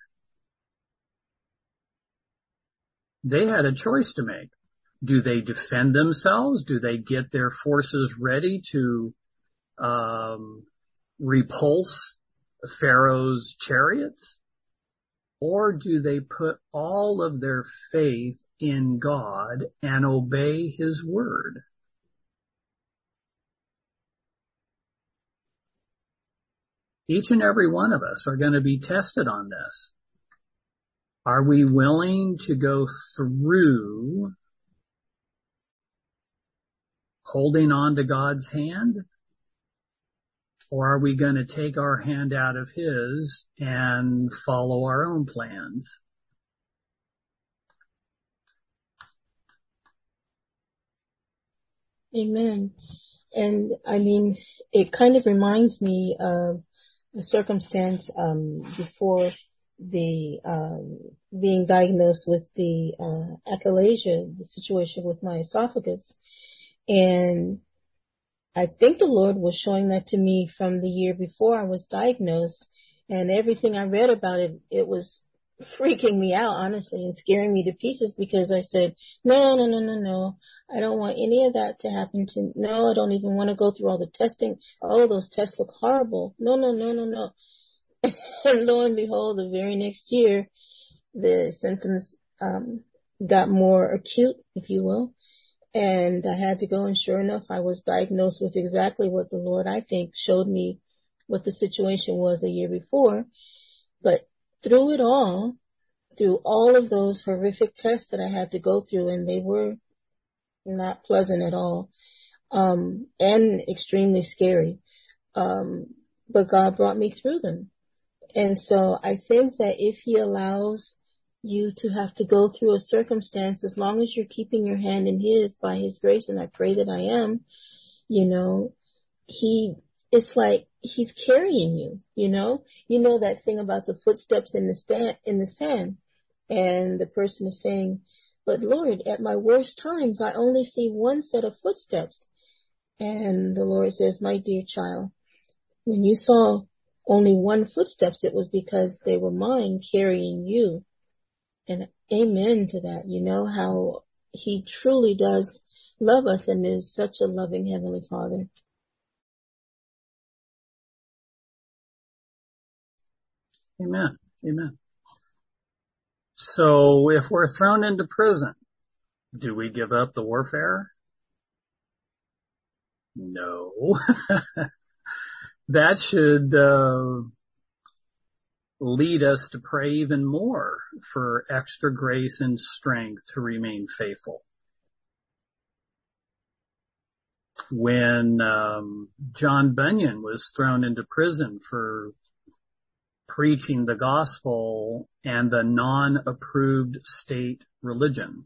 They had a choice to make. Do they defend themselves? Do they get their forces ready to um, repulse Pharaoh's chariots? Or do they put all of their faith in God and obey His word? Each and every one of us are going to be tested on this. Are we willing to go through holding on to God's hand? Or are we going to take our hand out of His and follow our own plans? Amen. And I mean, it kind of reminds me of a circumstance um, before the um, being diagnosed with the uh, achalasia, the situation with my esophagus. And I think the Lord was showing that to me from the year before I was diagnosed, and everything I read about it, it was freaking me out, honestly, and scaring me to pieces, because I said, no, no, no, no, no, I don't want any of that to happen to, no, I don't even want to go through all the testing. All of those tests look horrible. No, no, no, no, no. And lo and behold, the very next year, the symptoms um got more acute, if you will. And I had to go, and sure enough, I was diagnosed with exactly what the Lord, I think, showed me what the situation was a year before. But through it all, through all of those horrific tests that I had to go through, and they were not pleasant at all, um, and extremely scary, um, but God brought me through them. And so I think that if He allows you to have to go through a circumstance, as long as you're keeping your hand in His by His grace, and I pray that I am, you know, He, it's like He's carrying you, you know, you know that thing about the footsteps in the stand, in the sand, and the person is saying, but Lord, at my worst times, I only see one set of footsteps. And the Lord says, my dear child, when you saw only one footsteps, it was because they were mine carrying you. And amen to that. You know how He truly does love us and is such a loving Heavenly Father. Amen. Amen. So if we're thrown into prison, do we give up the warfare? No. That should uh, lead us to pray even more for extra grace and strength to remain faithful. When um, John Bunyan was thrown into prison for preaching the gospel and the non-approved state religion,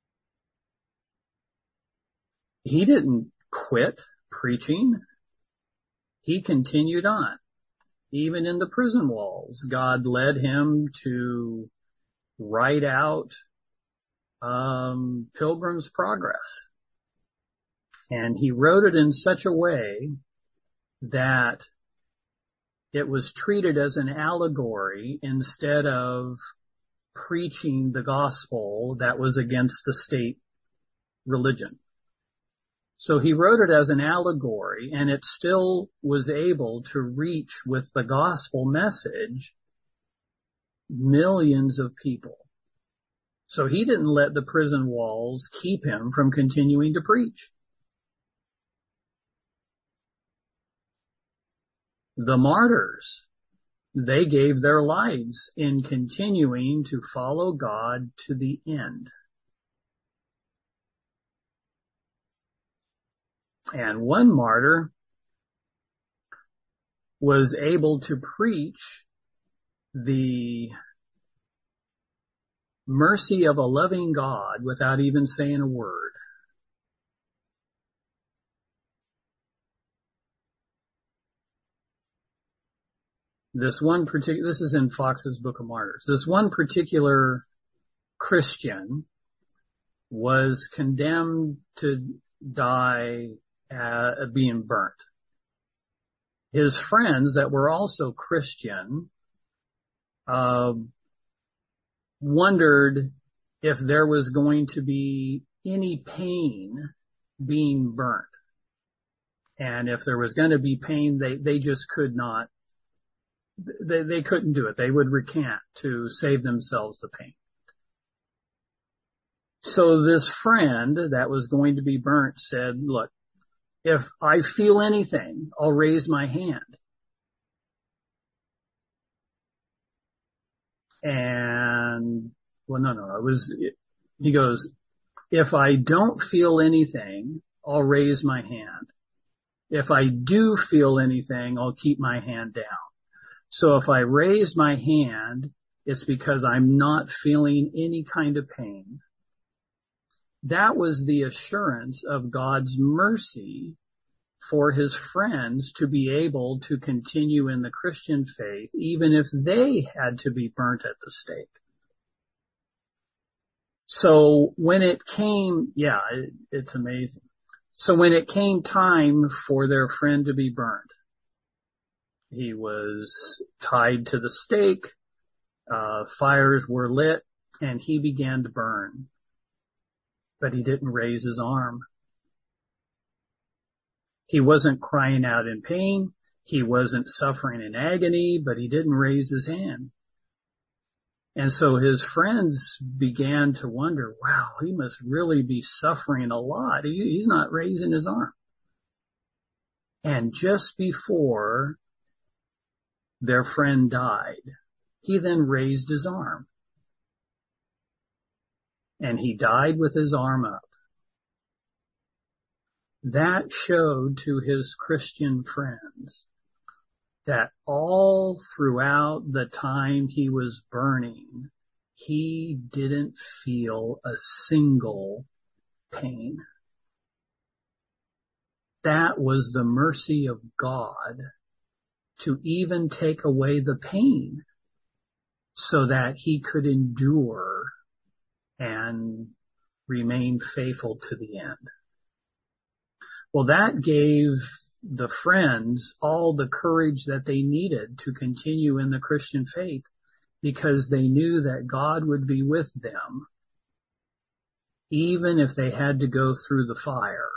he didn't quit preaching. He continued on. Even in the prison walls, God led him to write out um, Pilgrim's Progress. And he wrote it in such a way that it was treated as an allegory instead of preaching the gospel that was against the state religion. So he wrote it as an allegory, and it still was able to reach with the gospel message millions of people. So he didn't let the prison walls keep him from continuing to preach. The martyrs, they gave their lives in continuing to follow God to the end. And one martyr was able to preach the mercy of a loving God without even saying a word. This one particular, this is in Fox's Book of Martyrs. This one particular Christian was condemned to die uh, being burnt. His friends that were also Christian uh, wondered if there was going to be any pain being burnt. And if there was going to be pain, they, they just could not, they, they couldn't do it. They would recant to save themselves the pain. So this friend that was going to be burnt said, look, if I feel anything, I'll raise my hand. And, well, no, no, it was, he goes, if I don't feel anything, I'll raise my hand. If I do feel anything, I'll keep my hand down. So if I raise my hand, it's because I'm not feeling any kind of pain. That was the assurance of God's mercy for his friends to be able to continue in the Christian faith, even if they had to be burnt at the stake. So when it came, yeah, it, it's amazing. So when it came time for their friend to be burnt, he was tied to the stake, uh, fires were lit, and he began to burn. But he didn't raise his arm. He wasn't crying out in pain. He wasn't suffering in agony, but he didn't raise his hand. And so his friends began to wonder, wow, he must really be suffering a lot. He, he's not raising his arm. And just before their friend died, he then raised his arm. And he died with his arm up. That showed to his Christian friends that all throughout the time he was burning, he didn't feel a single pain. That was the mercy of God to even take away the pain so that he could endure and remain faithful to the end. Well, that gave the friends all the courage that they needed to continue in the Christian faith because they knew that God would be with them even if they had to go through the fire.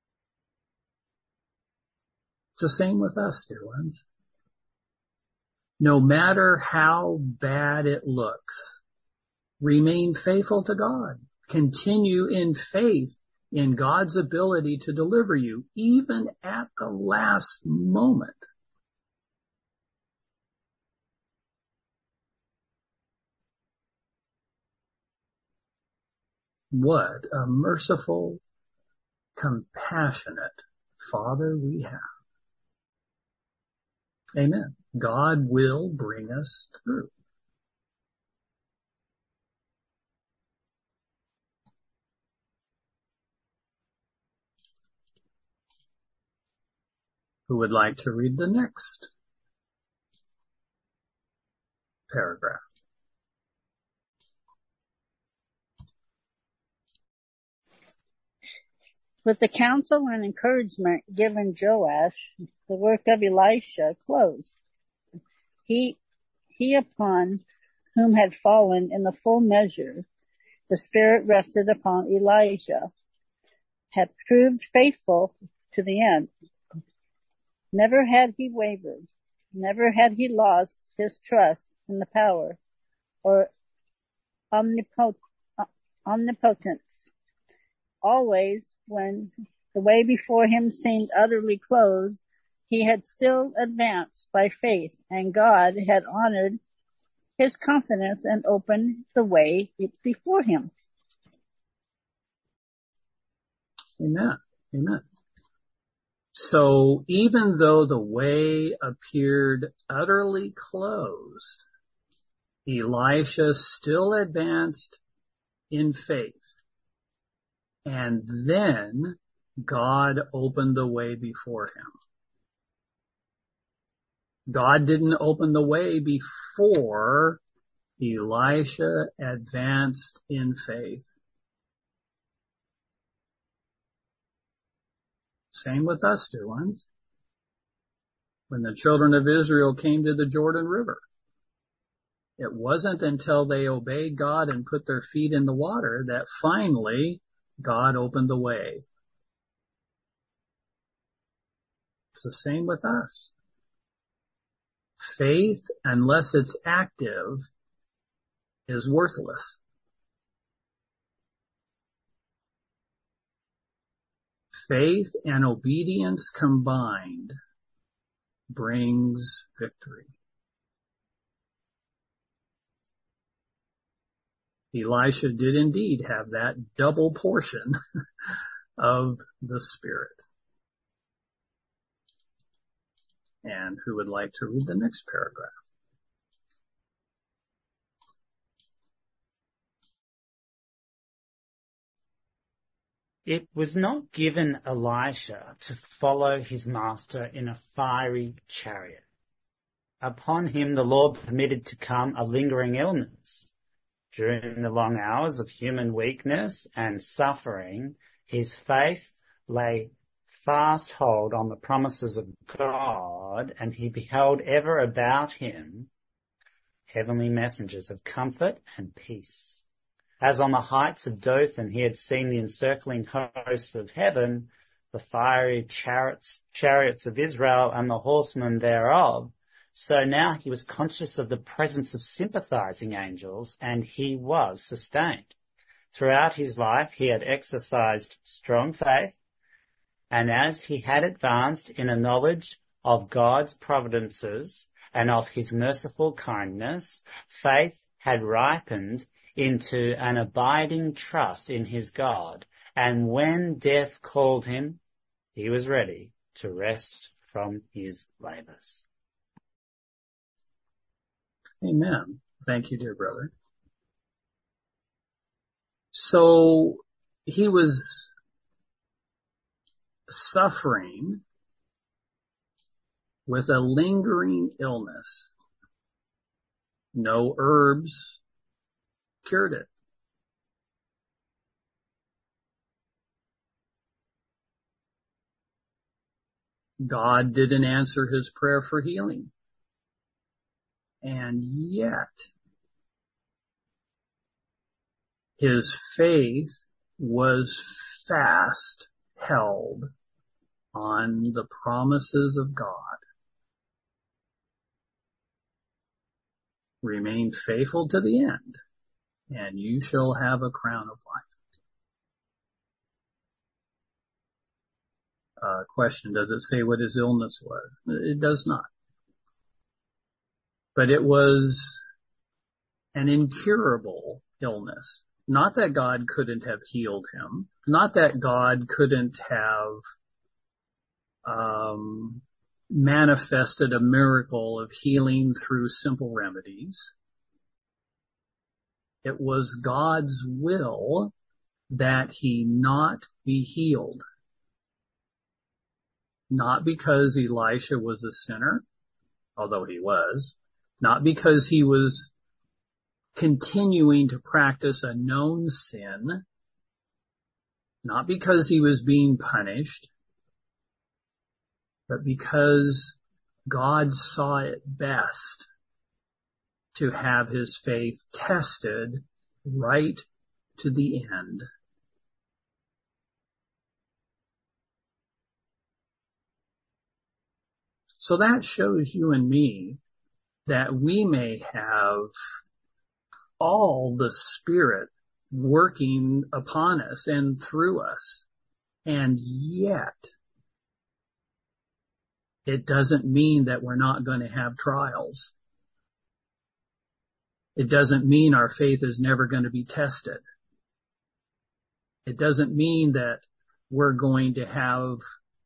It's the same with us, dear ones. No matter how bad it looks, remain faithful to God. Continue in faith in God's ability to deliver you, even at the last moment. What a merciful, compassionate Father we have. Amen. God will bring us through. Who would like to read the next paragraph? With the counsel and encouragement given Joash, the work of Elisha closed. He, he upon whom had fallen in the full measure the Spirit rested upon Elijah, had proved faithful to the end. Never had he wavered. Never had he lost his trust in the power or omnipot- omnipotence. Always, when the way before him seemed utterly closed, he had still advanced by faith, and God had honored his confidence and opened the way before him. Amen. Amen. So even though the way appeared utterly closed, Elisha still advanced in faith. And then God opened the way before him. God didn't open the way before Elisha advanced in faith. Same with us, dear ones. When the children of Israel came to the Jordan River, it wasn't until they obeyed God and put their feet in the water that finally God opened the way. It's the same with us. Faith, unless it's active, is worthless. Faith and obedience combined brings victory. Elisha did indeed have that double portion of the Spirit. And who would like to read the next paragraph? It was not given Elisha to follow his master in a fiery chariot. Upon him the Lord permitted to come a lingering illness. During the long hours of human weakness and suffering, his faith lay fast hold on the promises of God, and he beheld ever about him heavenly messengers of comfort and peace. As on the heights of Dothan he had seen the encircling hosts of heaven, the fiery chariots, chariots of Israel and the horsemen thereof, so now he was conscious of the presence of sympathizing angels, and he was sustained. Throughout his life he had exercised strong faith, and as he had advanced in a knowledge of God's providences and of his merciful kindness, faith had ripened into an abiding trust in his God, and when death called him, he was ready to rest from his labors. Amen. Thank you, dear brother. So he was suffering with a lingering illness. No herbs cured it. God didn't answer his prayer for healing. And yet, his faith was fast held on the promises of God. Remain faithful to the end, and you shall have a crown of life. Uh, question, does it say what his illness was? It does not. But it was an incurable illness. Not that God couldn't have healed him. Not that God couldn't have um, manifested a miracle of healing through simple remedies. It was God's will that he not be healed. Not because Elisha was a sinner, although he was. Not because he was continuing to practice a known sin. Not because he was being punished. But because God saw it best to have his faith tested right to the end. So that shows you and me that we may have all the Spirit working upon us and through us, and yet it doesn't mean that we're not going to have trials. It doesn't mean our faith is never going to be tested. It doesn't mean that we're going to have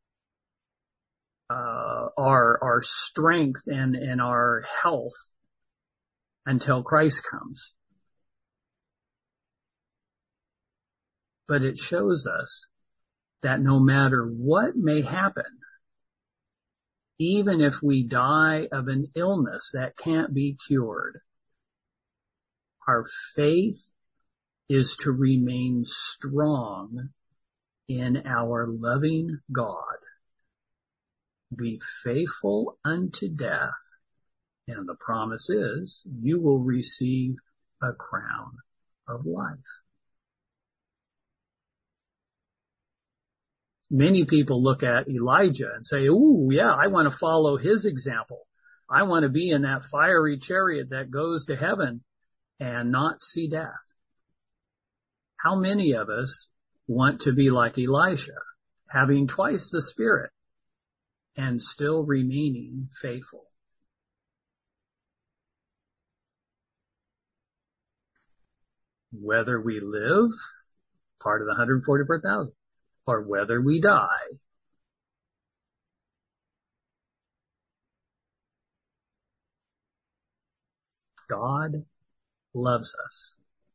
uh, our our strength and, and our health until Christ comes. But it shows us that no matter what may happen, even if we die of an illness that can't be cured, our faith is to remain strong in our loving God. Be faithful unto death, and the promise is you will receive a crown of life. Many people look at Elijah and say, ooh, yeah, I want to follow his example. I want to be in that fiery chariot that goes to heaven and not see death. How many of us want to be like Elisha, having twice the Spirit and still remaining faithful? Whether we live, part of the one hundred forty-four thousand, or whether we die, God loves us.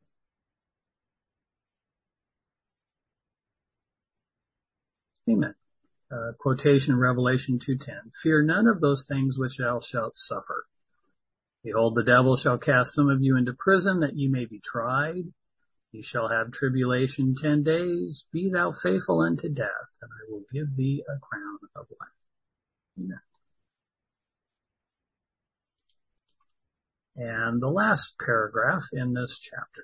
Amen. Uh, quotation, Revelation two ten. Fear none of those things which thou shalt suffer. Behold, the devil shall cast some of you into prison that you may be tried. You shall have tribulation ten days. Be thou faithful unto death, and I will give thee a crown of life. Amen. And the last paragraph in this chapter.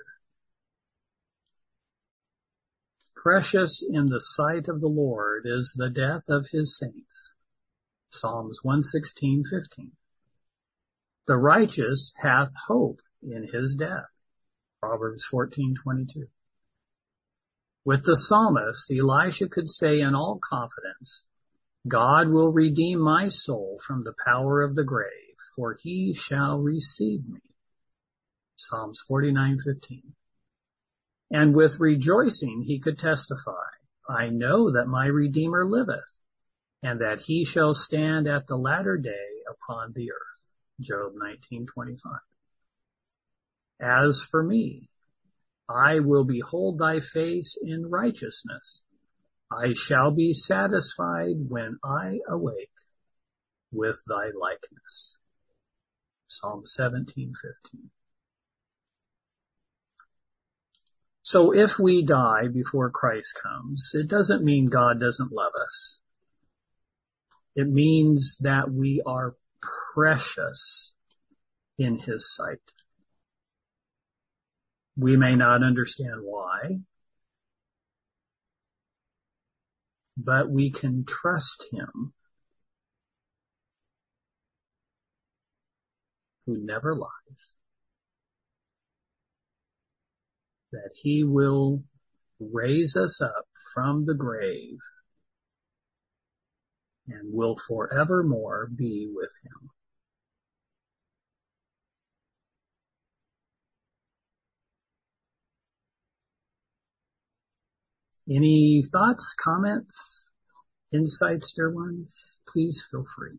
Precious in the sight of the Lord is the death of his saints. Psalms one sixteen fifteen. The righteous hath hope in his death. Proverbs fourteen twenty-two. With the psalmist, Elisha could say in all confidence, God will redeem my soul from the power of the grave, for he shall receive me. Psalms forty-nine fifteen. And with rejoicing he could testify, I know that my Redeemer liveth, and that he shall stand at the latter day upon the earth. Job nineteen twenty-five. As for me, I will behold thy face in righteousness. I shall be satisfied when I awake with thy likeness. Psalm seventeen fifteen. So if we die before Christ comes, it doesn't mean God doesn't love us. It means that we are precious in his sight. We may not understand why, but we can trust him who never lies. that he will raise us up from the grave and will forevermore be with him. Any thoughts, comments, insights, dear ones? Please feel free.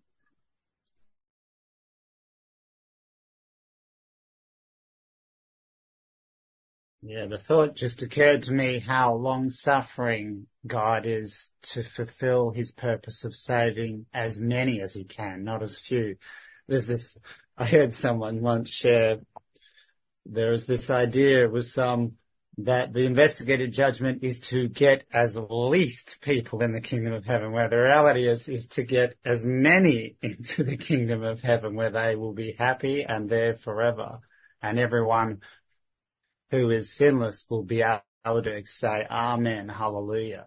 Yeah, the thought just occurred to me how long-suffering God is to fulfill his purpose of saving as many as he can, not as few. There's this, I heard someone once share, there was this idea, it was um, that the investigative judgment is to get as least people in the kingdom of heaven, where the reality is, is to get as many into the kingdom of heaven, where they will be happy and there forever. And everyone who is sinless will be able to say, Amen, hallelujah.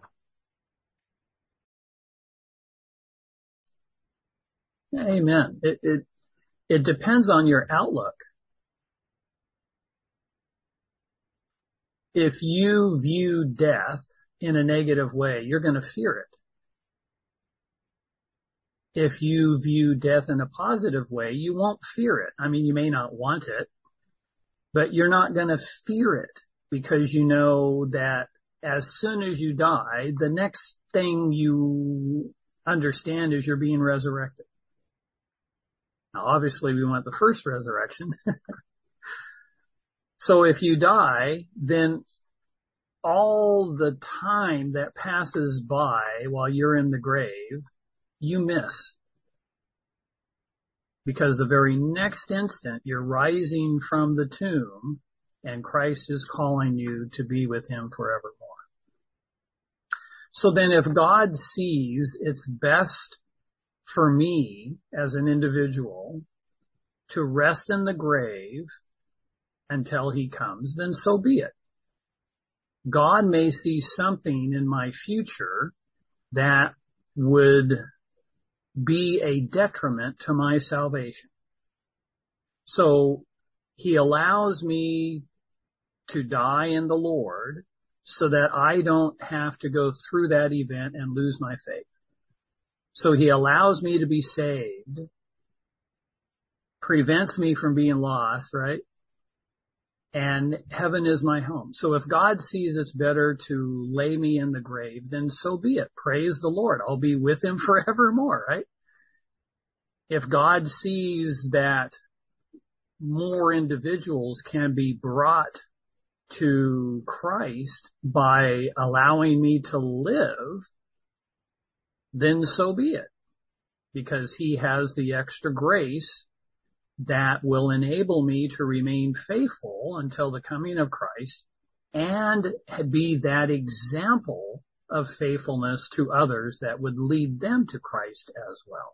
Amen. It, it, it depends on your outlook. If you view death in a negative way, you're going to fear it. If you view death in a positive way, you won't fear it. I mean, you may not want it, but you're not going to fear it because you know that as soon as you die, the next thing you understand is you're being resurrected. Now, obviously, we want the first resurrection. So if you die, then all the time that passes by while you're in the grave, you miss. Because the very next instant you're rising from the tomb and Christ is calling you to be with him forevermore. So then if God sees it's best for me as an individual to rest in the grave until he comes, then so be it. God may see something in my future that would be a detriment to my salvation. So he allows me to die in the Lord so that I don't have to go through that event and lose my faith. So he allows me to be saved, prevents me from being lost, right? And heaven is my home. So if God sees it's better to lay me in the grave, then so be it. Praise the Lord. I'll be with him forevermore, right? If God sees that more individuals can be brought to Christ by allowing me to live, then so be it. Because he has the extra grace that will enable me to remain faithful until the coming of Christ and be that example of faithfulness to others that would lead them to Christ as well.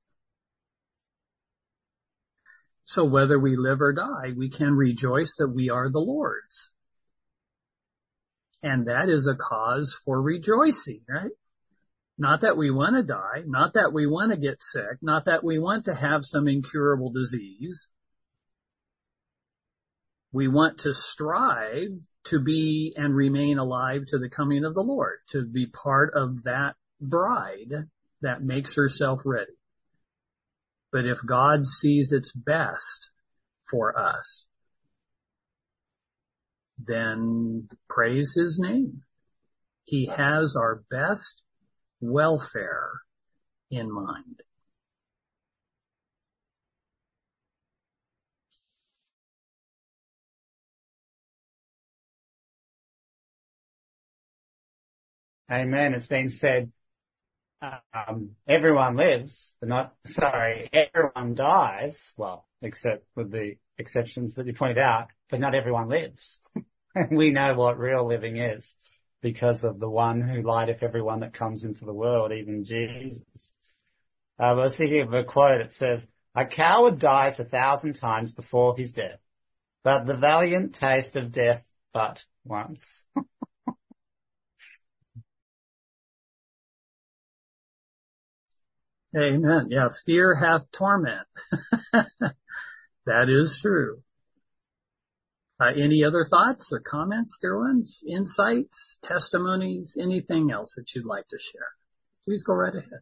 So whether we live or die, we can rejoice that we are the Lord's. And that is a cause for rejoicing, right? Not that we want to die, not that we want to get sick, not that we want to have some incurable disease. We want to strive to be and remain alive to the coming of the Lord, to be part of that bride that makes herself ready. But if God sees it's best for us, then praise his name. He has our best welfare in mind. Amen. It's been said, um, everyone lives, but not, sorry, everyone dies. Well, except with the exceptions that you pointed out, but not everyone lives. We know what real living is because of the one who lighteth everyone that comes into the world, even Jesus. Uh, I was thinking of a quote. It says, a coward dies a thousand times before his death, but the valiant taste of death but once. Amen. Yeah, fear hath torment. That is true. Uh, any other thoughts or comments, dear ones, insights, testimonies, anything else that you'd like to share? Please go right ahead.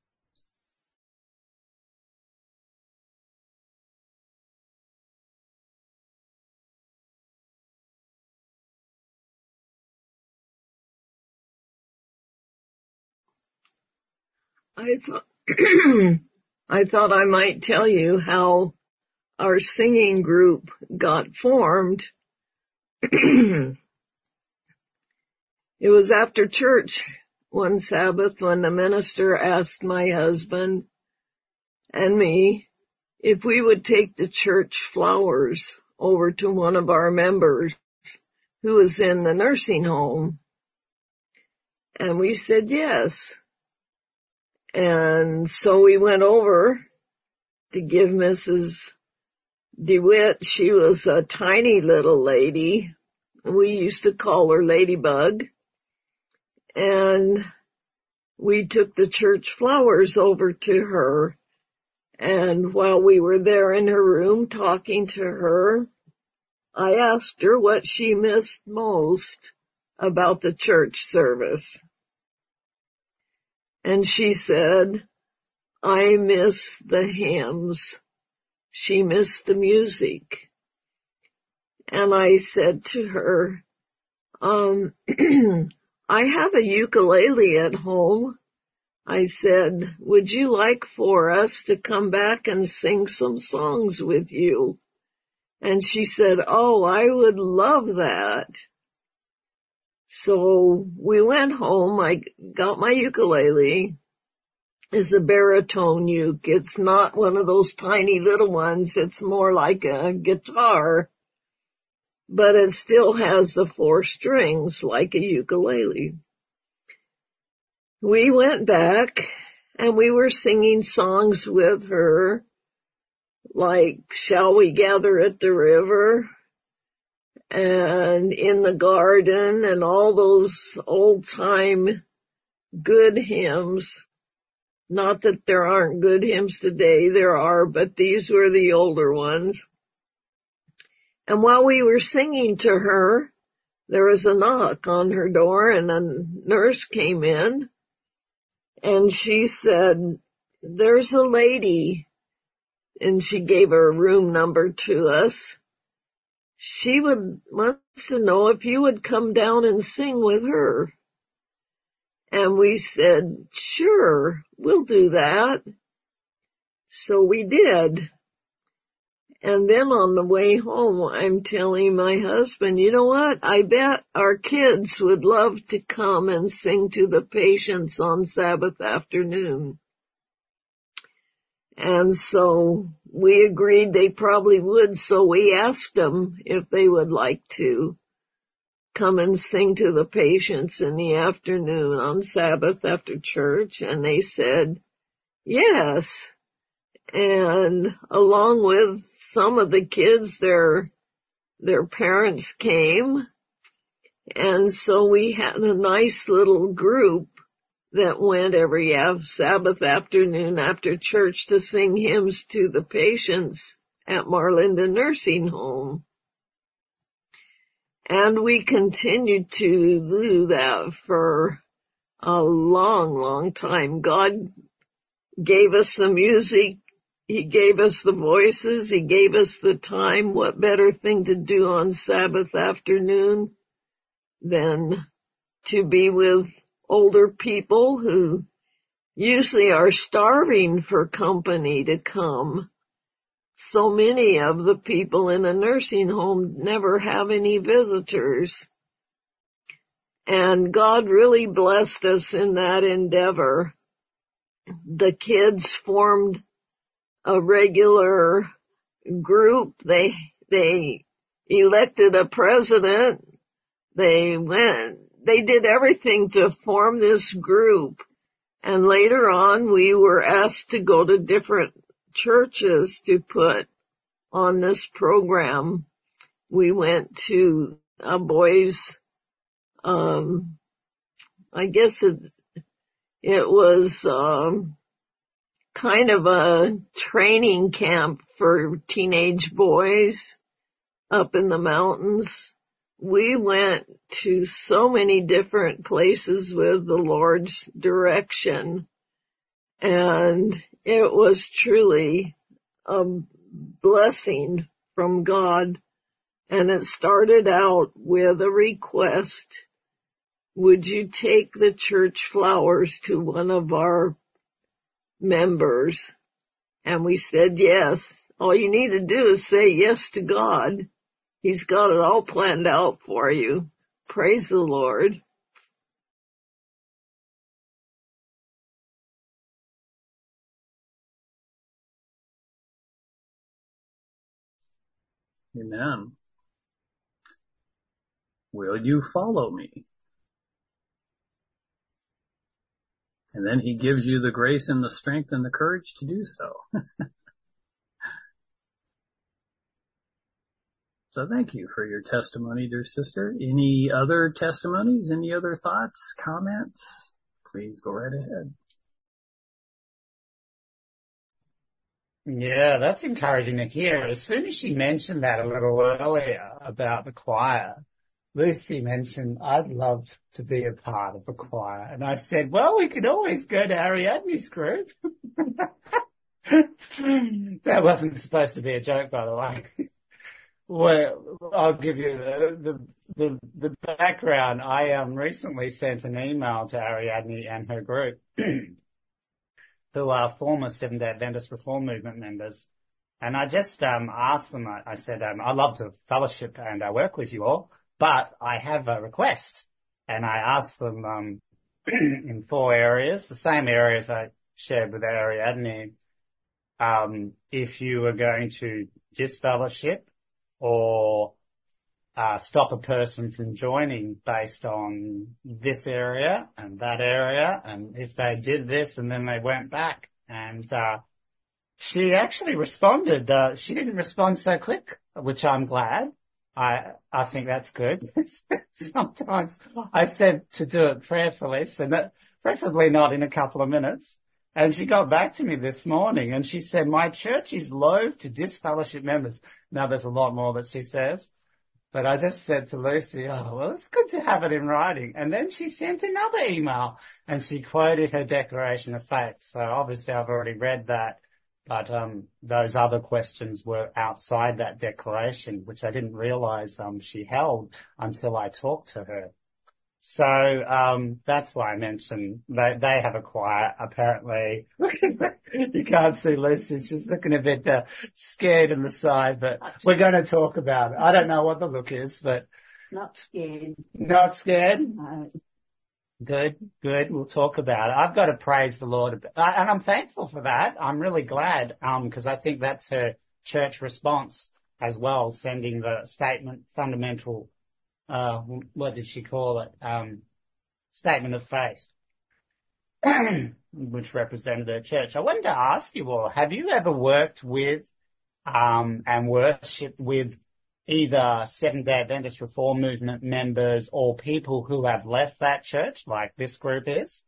I thought, I thought I might tell you how our singing group got formed. It was after church one Sabbath when the minister asked my husband and me if we would take the church flowers over to one of our members who was in the nursing home. And we said yes. And so we went over to give Missus DeWitt. She was a tiny little lady. We used to call her Ladybug. And we took the church flowers over to her. And while we were there in her room talking to her, I asked her what she missed most about the church service. And she said, I miss the hymns. She missed the music. And I said to her, um, I have a ukulele at home. I said, would you like for us to come back and sing some songs with you? And she said, oh, I would love that. So we went home. I got my ukulele. It's a baritone uke. It's not one of those tiny little ones. It's more like a guitar, but it still has the four strings like a ukulele. We went back and we were singing songs with her, like Shall We Gather at the River and In the Garden and all those old time good hymns. Not that there aren't good hymns today, there are, but these were the older ones. And while we were singing to her, there was a knock on her door and a nurse came in and she said, there's a lady, and she gave her room number to us. She would wants to know if you would come down and sing with her. And we said, sure, we'll do that. So we did. And then on the way home, I'm telling my husband, you know what? I bet our kids would love to come and sing to the patients on Sabbath afternoon. And so we agreed they probably would, so we asked them if they would like to come and sing to the patients in the afternoon on Sabbath after church, and they said yes. And along with some of the kids, their their parents came, and so we had a nice little group that went every Sabbath afternoon after church to sing hymns to the patients at Marlinda Nursing Home. And we continued to do that for a long, long time. God gave us the music. He gave us the voices. He gave us the time. What better thing to do on Sabbath afternoon than to be with older people who usually are starving for company to come. So many of the people in a nursing home never have any visitors. And God really blessed us in that endeavor. The kids formed a regular group. They, they elected a president. They went, they did everything to form this group. And later on, we were asked to go to different churches to put on this program. We went to a boys, um, I guess it, it was, um, kind of a training camp for teenage boys. up in the mountains. We went to so many different places with the Lord's direction, and it was truly a blessing from God. And it started out with a request. Would you take the church flowers to one of our members? And we said yes. All you need to do is say yes to God. He's got it all planned out for you. Praise the Lord. Amen. Will you follow me? And then he gives you the grace and the strength and the courage to do so. So thank you for your testimony, dear sister. Any other testimonies? Any other thoughts, comments? Please go right ahead. Yeah, that's encouraging to hear. As soon as she mentioned that a little earlier about the choir, Lucy mentioned, I'd love to be a part of a choir. And I said, well, we could always go to Ariadne's group. That wasn't supposed to be a joke, by the way. Well, I'll give you the, the, the, the background. I um, recently sent an email to Ariadne and her group, who are former Seventh-day Adventist Reform Movement members. And I just um, asked them, I, I said, um, I'd love to fellowship and uh, work with you all, but I have a request. And I asked them um, in four areas, the same areas I shared with Ariadne, um, if you were going to disfellowship or uh, stop a person from joining based on this area and that area, and if they did this and then they went back. And uh, she actually responded. Uh, she didn't respond so quick, which I'm glad. I I think that's good. Sometimes I said to do it prayerfully, so that, preferably not in a couple of minutes. And she got back to me this morning and she said, my church is loath to disfellowship members. Now there's a lot more that she says, but I just said to Lucy, oh, well, it's good to have it in writing. And then she sent another email and she quoted her declaration of faith. So obviously I've already read that, but um, those other questions were outside that declaration, which I didn't realize um, she held until I talked to her. So um that's why I mentioned they they have a choir apparently. You can't see Lucy; she's looking a bit uh, scared on the side, but we're going to talk about it. I don't know what the look is, but Not scared. not scared. No. Good, good. We'll talk about it. I've got to praise the Lord, and I'm thankful for that. I'm really glad um because I think that's her church response as well, sending the statement, fundamental. Uh, what did she call it? Um, statement of faith, which represented her church. I wanted to ask you all, have you ever worked with, um, and worshipped with either Seventh-day Adventist Reform Movement members or people who have left that church, like this group is?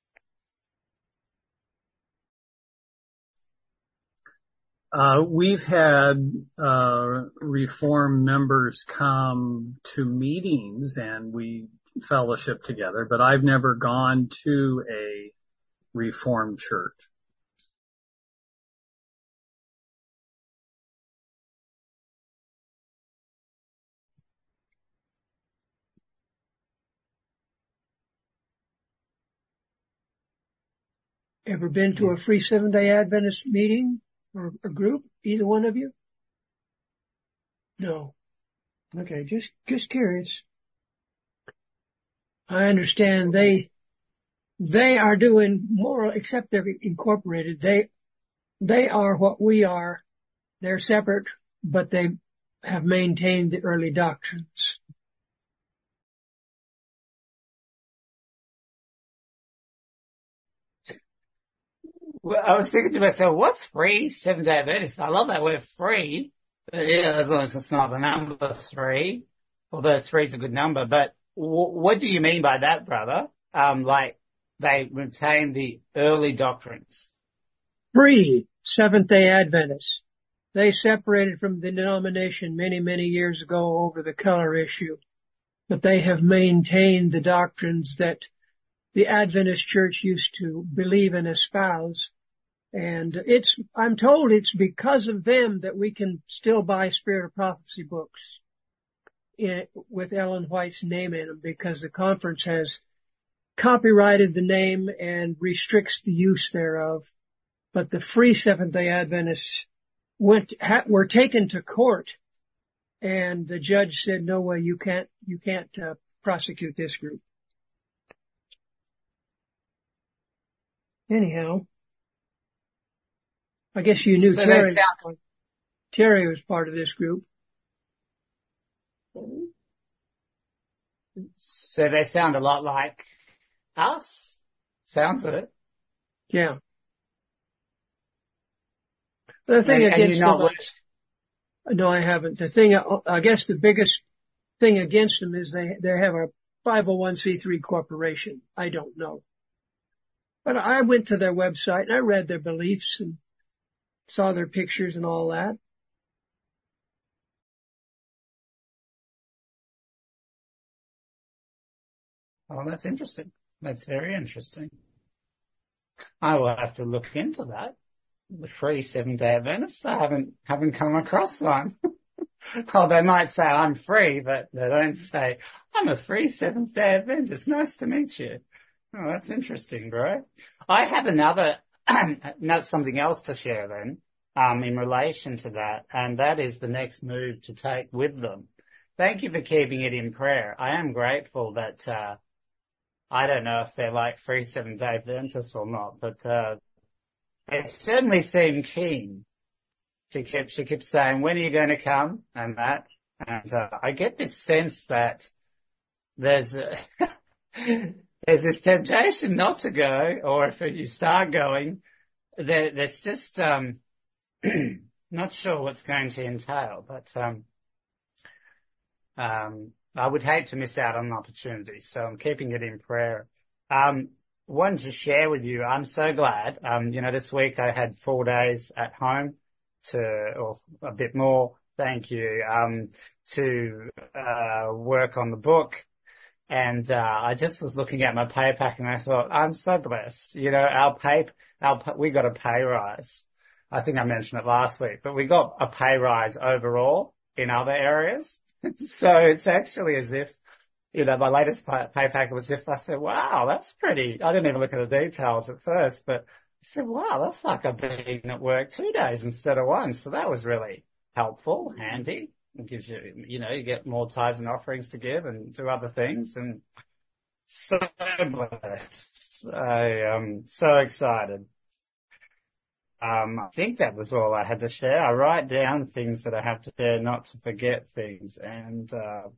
Uh, we've had, uh, Reform members come to meetings and we fellowship together, but I've never gone to a Reformed church. Ever been to a Free Seventh-day Adventist meeting or a group? Either one of you? No. Okay, just just curious. I understand they they are doing more, except they're incorporated. They they are what we are. They're separate, but they have maintained the early doctrines. Well, I was thinking to myself, what's free Seventh-day Adventist? I love that word free. But yeah, as long as it's not the number three, although three's a good number. But w- what do you mean by that, brother? Um, like they retain the early doctrines. Free Seventh-day Adventists. They separated from the denomination many, many years ago over the color issue, but they have maintained the doctrines that the Adventist Church used to believe and espouse. And it's, I'm told it's because of them that we can still buy Spirit of Prophecy books in, with Ellen White's name in them, because the conference has copyrighted the name and restricts the use thereof. But the Free Seventh-day Adventists went, ha, were taken to court, and the judge said, no way, you can't, you can't uh, prosecute this group. Anyhow, I guess you knew So Terry, sound- Terry was part of this group. So they sound a lot like us. Sounds of it. Yeah. The thing And, and against you're not them, with- no, I haven't. The thing, I guess the biggest thing against them is they, they have a five oh one c three corporation. I don't know. But I went to their website and I read their beliefs and saw their pictures and all that. Oh, that's interesting. That's very interesting. I will have to look into that. The Free Seventh-day Adventists, I haven't, haven't come across one. Oh, they might say I'm free, but they don't say, I'm a Free Seventh-day Adventist. Nice to meet you. Oh, that's interesting, bro. I have another, not something else to share then, um, in relation to that, and that is the next move to take with them. Thank you for keeping it in prayer. I am grateful that, uh, I don't know if they're like Free Seventh-day Adventists or not, but, uh, they certainly seem keen. She kept, she kept saying, when are you going to come? And that, and, uh, I get this sense that there's, a there's this temptation not to go, or if you start going, there, there's just, um, not sure what's going to entail, but, um, um, I would hate to miss out on an opportunity, so I'm keeping it in prayer. Um, wanted to share with you, I'm so glad, um, you know, this week I had four days at home to, or a bit more, thank you, um, to, uh, work on the book. And, uh, I just was looking at my pay pack and I thought, I'm so blessed. You know, our pay, our, we got a pay rise. I think I mentioned it last week, but we got a pay rise overall in other areas. So it's actually as if, you know, my latest pay, pay pack was if I said, wow, that's pretty, I didn't even look at the details at first, but I said, wow, that's like I've been at work two days instead of one. So that was really helpful, handy. It gives you, you know, you get more tithes and offerings to give and do other things, and so blessed. I am so excited. Um, I think that was all I had to share. I write down things that I have to share, not to forget things. And, uh,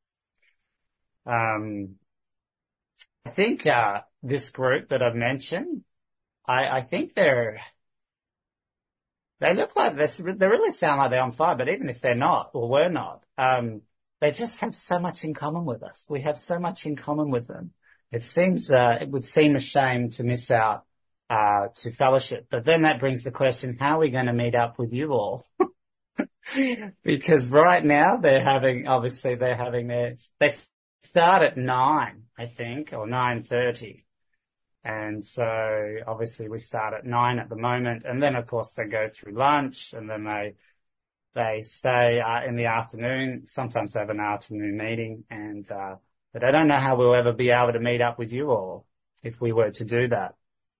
um, I think, uh, this group that I've mentioned, I, I think they're, they look like this, they really sound like they're on fire, but even if they're not, or we're not, um, they just have so much in common with us. We have so much in common with them. It seems, uh, it would seem a shame to miss out, uh, to fellowship. But then that brings the question, how are we going to meet up with you all? Because right now they're having, obviously they're having their, they start at nine, I think, or nine thirty. And so obviously we start at nine at the moment, and then of course they go through lunch, and then they they stay uh, in the afternoon. Sometimes they have an afternoon meeting, and uh, but I don't know how we'll ever be able to meet up with you all if we were to do that.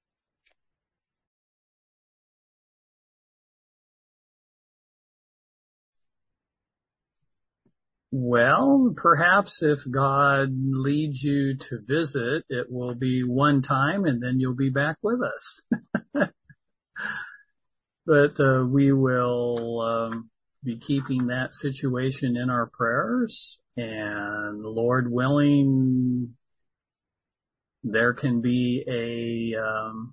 Well, perhaps if God leads you to visit, it will be one time and then you'll be back with us. But uh, we will um, be keeping that situation in our prayers, and Lord willing, there can be a um,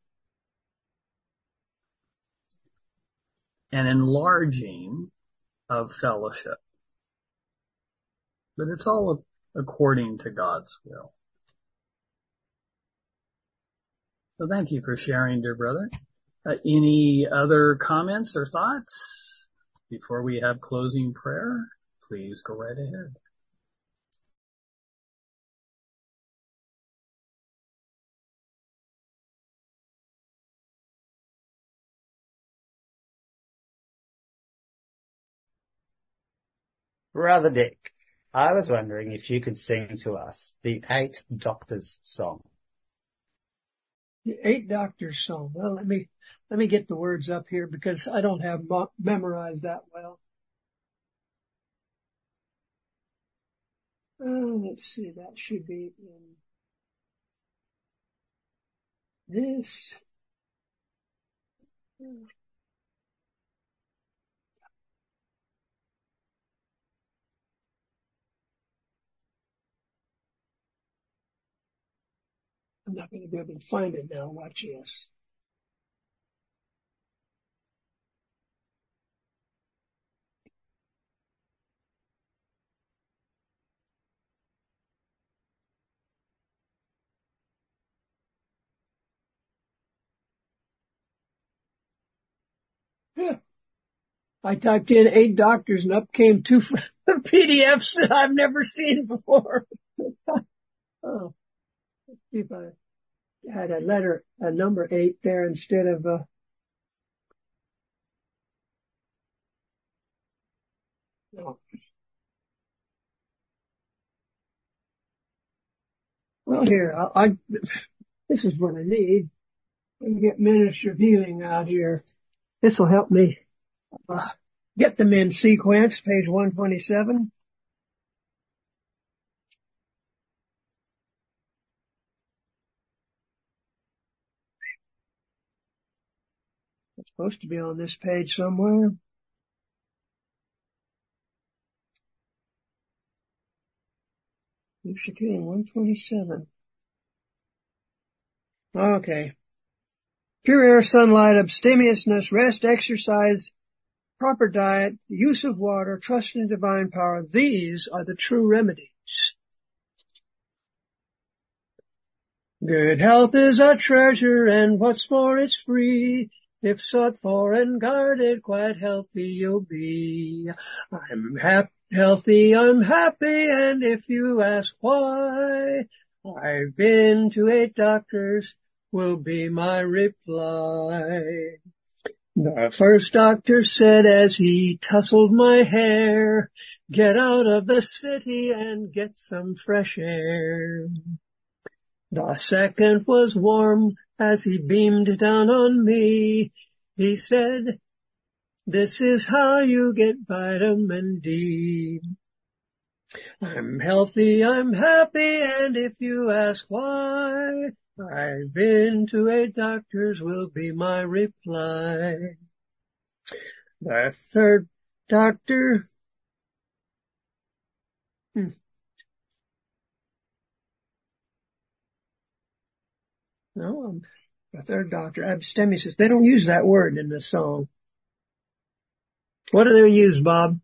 an enlarging of fellowship. But it's all according to God's will. So thank you for sharing, dear brother. Uh, any other comments or thoughts? before we have closing prayer, please go right ahead. Brother Dick, I was wondering if you could sing to us the Eight Doctors song. The Eight Doctors song. Well, let me, let me get the words up here because I don't have mo- memorized that well. Uh, let's see, that should be in this. I'm not going to be able to find it now. Watch this. Yeah. I typed in eight doctors and up came two P D Fs that I've never seen before. Oh, let's see if I had a letter, a number eight there instead of uh no. Well, here, I, I this is what I need. Let me get Minister of Healing out here. This will help me uh, get them in sequence, page one twenty-seven. It's supposed to be on this page somewhere. Lucia one twenty-seven. Okay. Pure air, sunlight, abstemiousness, rest, exercise, proper diet, use of water, trust in divine power. These are the true remedies. Good health is a treasure, and what's more, it's free. If sought for and guarded, quite healthy you'll be. I'm hap- healthy, I'm happy, and if you ask why, I've been to eight doctors, will be my reply. The first doctor said as he tousled my hair, get out of the city and get some fresh air. The second was warm as he beamed down on me. He said, this is how you get vitamin D. I'm healthy, I'm happy, and if you ask why, I've been to eight doctors will be my reply. The third doctor, hmm. no, um, the third doctor, abstemiousness. They don't use that word in this song. What do they use, Bob?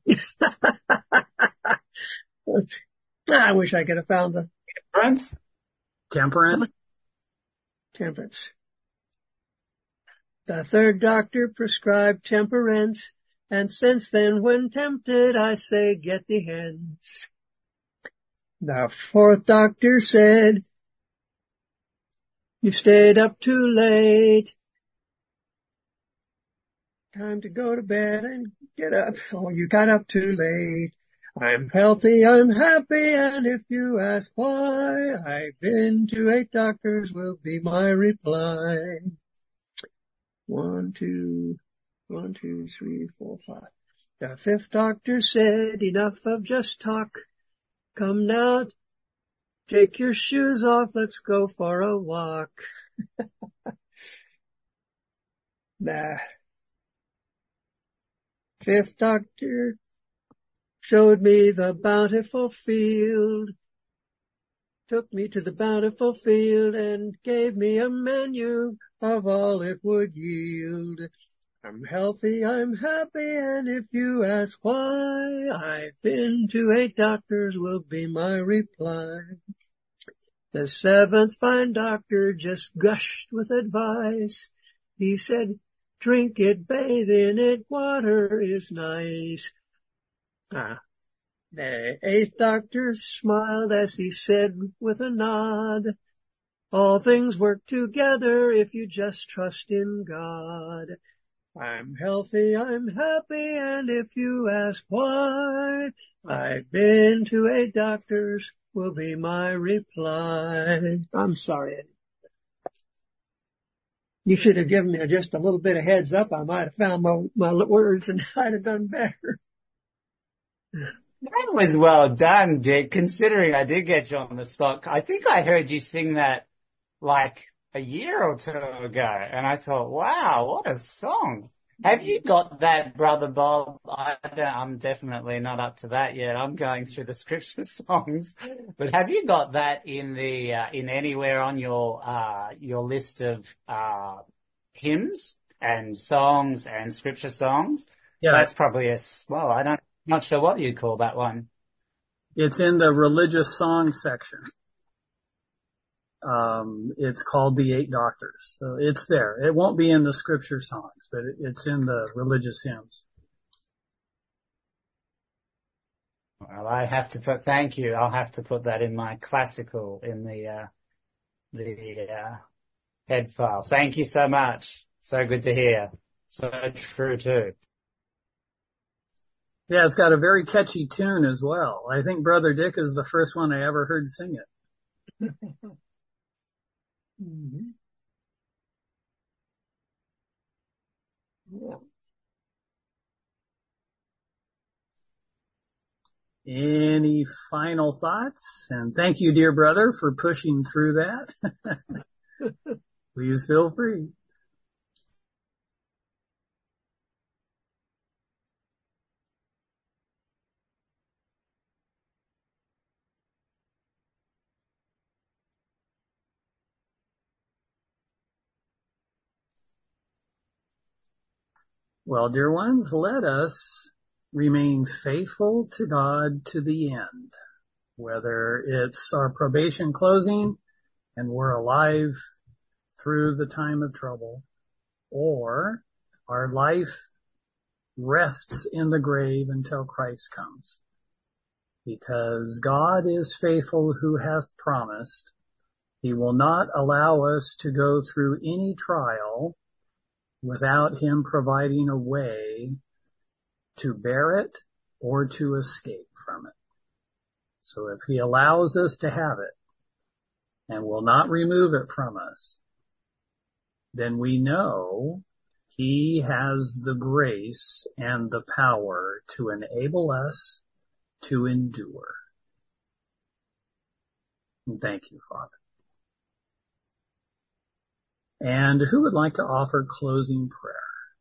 I wish I could have found the Temperance? Temperance? temperance. The third doctor prescribed temperance, and since then when tempted I say get the hens. The fourth doctor said, you stayed up too late. Time to go to bed and get up. Oh, you got up too late. I'm healthy, I'm happy, and if you ask why, I've been to eight doctors will be my reply. One, two, one, two, three, four, five. The fifth doctor said, enough of just talk. Come now, take your shoes off, let's go for a walk. The fifth doctor showed me the bountiful field, took me to the bountiful field and gave me a menu of all it would yield. I'm healthy, I'm happy, and if you ask why, I've been to eight doctors will be my reply. The seventh fine doctor just gushed with advice. He said, drink it, bathe in it, water is nice. Ah. The eighth doctor smiled as he said with a nod, all things work together if you just trust in God. I'm healthy, I'm happy, and if you ask why, I've been to eight doctors will be my reply. I'm sorry. You should have given me just a little bit of heads up. I might have found my, my words and I'd have done better. That was well done, Dick, considering I did get you on the spot. I think I heard you sing that like a year or two ago, and I thought, wow, what a song. Have you got that, Brother Bob? I don't, I'm definitely not up to that yet. I'm going through the scripture songs. But have you got that in the uh, in anywhere on your uh, your list of uh, hymns and songs and scripture songs? Yeah. That's probably a, well, I don't, not sure what you'd call that one. It's in the religious song section. Um, it's called The Eight Doctors. So it's there. It won't be in the scripture songs, but it, it's in the religious hymns. Well, I have to put, thank you. I'll have to put that in my classical, in the, uh, the, uh, head file. Thank you so much. So good to hear. So true too. Yeah, it's got a very catchy tune as well. I think Brother Dick is the first one I ever heard sing it. Mm-hmm. Yeah. Any final thoughts? And thank you, dear brother, for pushing through that. Please feel free. Well, dear ones, let us remain faithful to God to the end, whether it's our probation closing and we're alive through the time of trouble, or our life rests in the grave until Christ comes. Because God is faithful who hath promised. He will not allow us to go through any trial without him providing a way to bear it or to escape from it. So if he allows us to have it and will not remove it from us, then we know he has the grace and the power to enable us to endure. And thank you, Father. And who would like to offer closing prayer?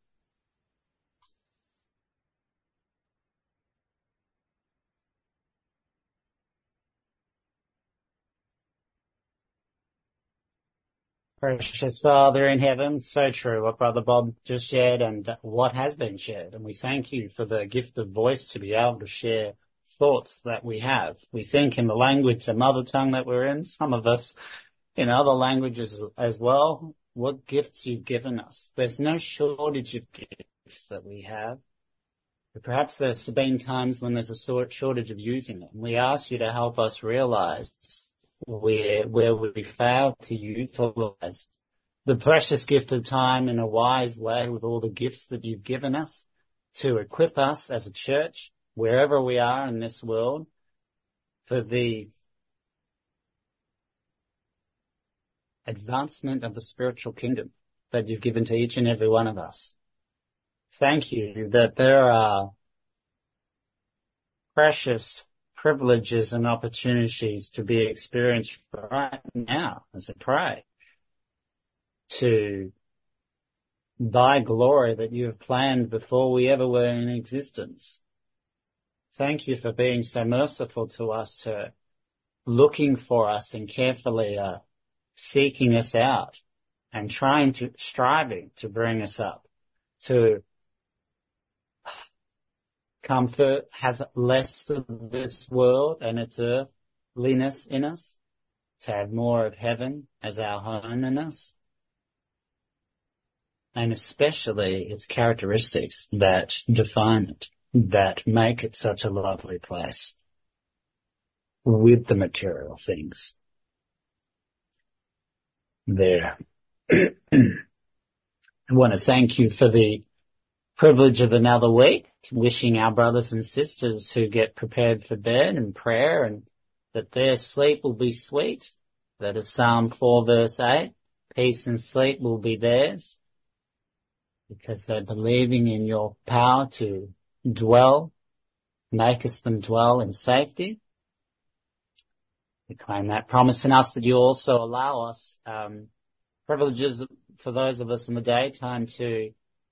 Precious Father in heaven, so true what Brother Bob just shared and what has been shared. And we thank you for the gift of voice to be able to share thoughts that we have. We think in the language, the mother tongue that we're in, some of us in other languages as well. What gifts you've given us. There's no shortage of gifts that we have. But perhaps there's been times when there's a shortage of using it. And we ask you to help us realize where, where we fail to utilize the precious gift of time in a wise way with all the gifts that you've given us to equip us as a church, wherever we are in this world, for the advancement of the spiritual kingdom that you've given to each and every one of us. Thank you that there are precious privileges and opportunities to be experienced right now as I pray to thy glory that you have planned before we ever were in existence. Thank you for being so merciful to us, to looking for us and carefully uh, seeking us out and trying to, striving to bring us up, to comfort, have less of this world and its earthliness in us, to have more of heaven as our home in us. and especially its characteristics that define it, that make it such a lovely place with the material things there. I want to thank you for the privilege of another week, wishing our brothers and sisters who get prepared for bed and prayer and that their sleep will be sweet, that is Psalm four verse eight, peace and sleep will be theirs, because they're believing in your power to dwell, makest them dwell in safety. We claim that promise in us, that you also allow us um, privileges for those of us in the daytime to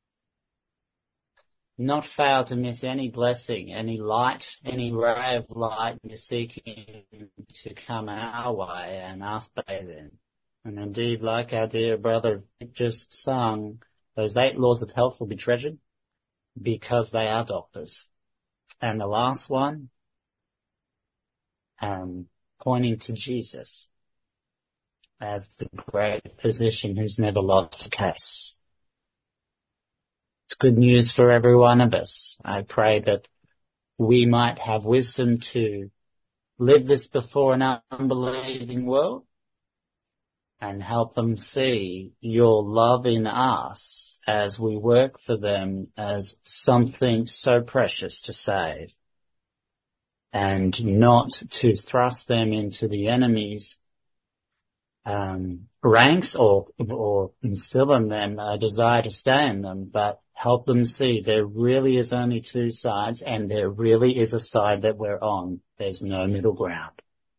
not fail to miss any blessing, any light, any ray of light you're seeking to come our way and us bathe in. And indeed, like our dear brother just sung, those eight laws of health will be treasured because they are doctors. And the last one, um, pointing to Jesus as the great physician who's never lost a case. It's good news for every one of us. I pray that we might have wisdom to live this before an unbelieving world and help them see your love in us as we work for them as something so precious to save, and not to thrust them into the enemy's um, ranks or, or instill in them a desire to stay in them, but help them see there really is only two sides, and there really is a side that we're on. There's no middle ground.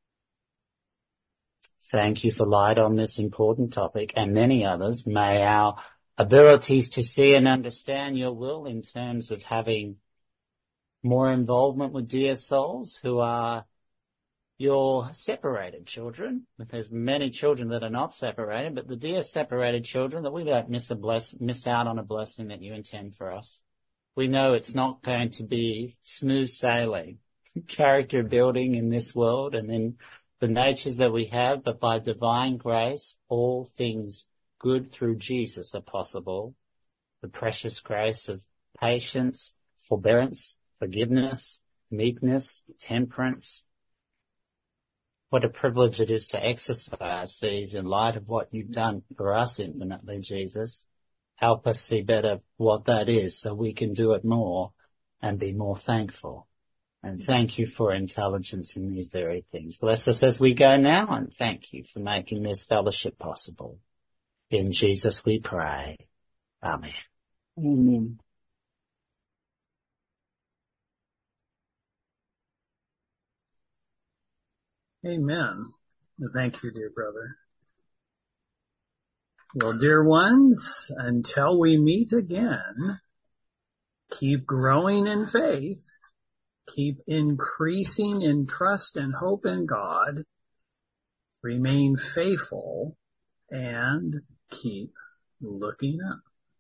Thank you for light on this important topic and many others. May our abilities to see and understand your will in terms of having more involvement with dear souls who are your separated children. There's many children that are not separated, but the dear separated children, that we don't miss a bless, miss out on a blessing that you intend for us. We know it's not going to be smooth sailing, character building in this world and in the natures that we have, but by divine grace, all things good through Jesus are possible. The precious grace of patience, forbearance, forgiveness, meekness, temperance. What a privilege it is to exercise these in light of what you've done for us infinitely, Jesus. Help us see better what that is so we can do it more and be more thankful. And thank you for intelligence in these very things. Bless us as we go now, and thank you for making this fellowship possible. In Jesus we pray. Amen. Amen. Amen. Thank you, dear brother. Well, dear ones, until we meet again, keep growing in faith, keep increasing in trust and hope in God, remain faithful, and keep looking up.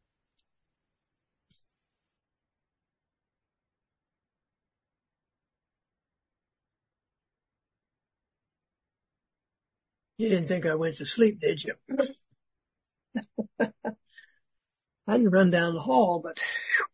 You didn't think I went to sleep, did you? I didn't run down the hall, but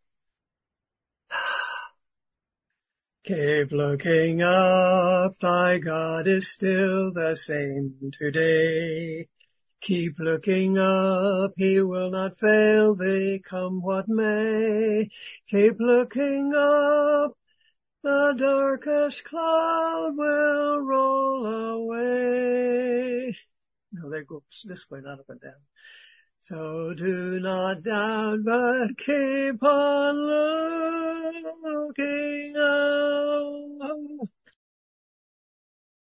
keep looking up, thy God is still the same today. Keep looking up, he will not fail thee, come what may. Keep looking up, the darkest cloud will roll away. No, they go this way, not up and down. So do not doubt, but keep on looking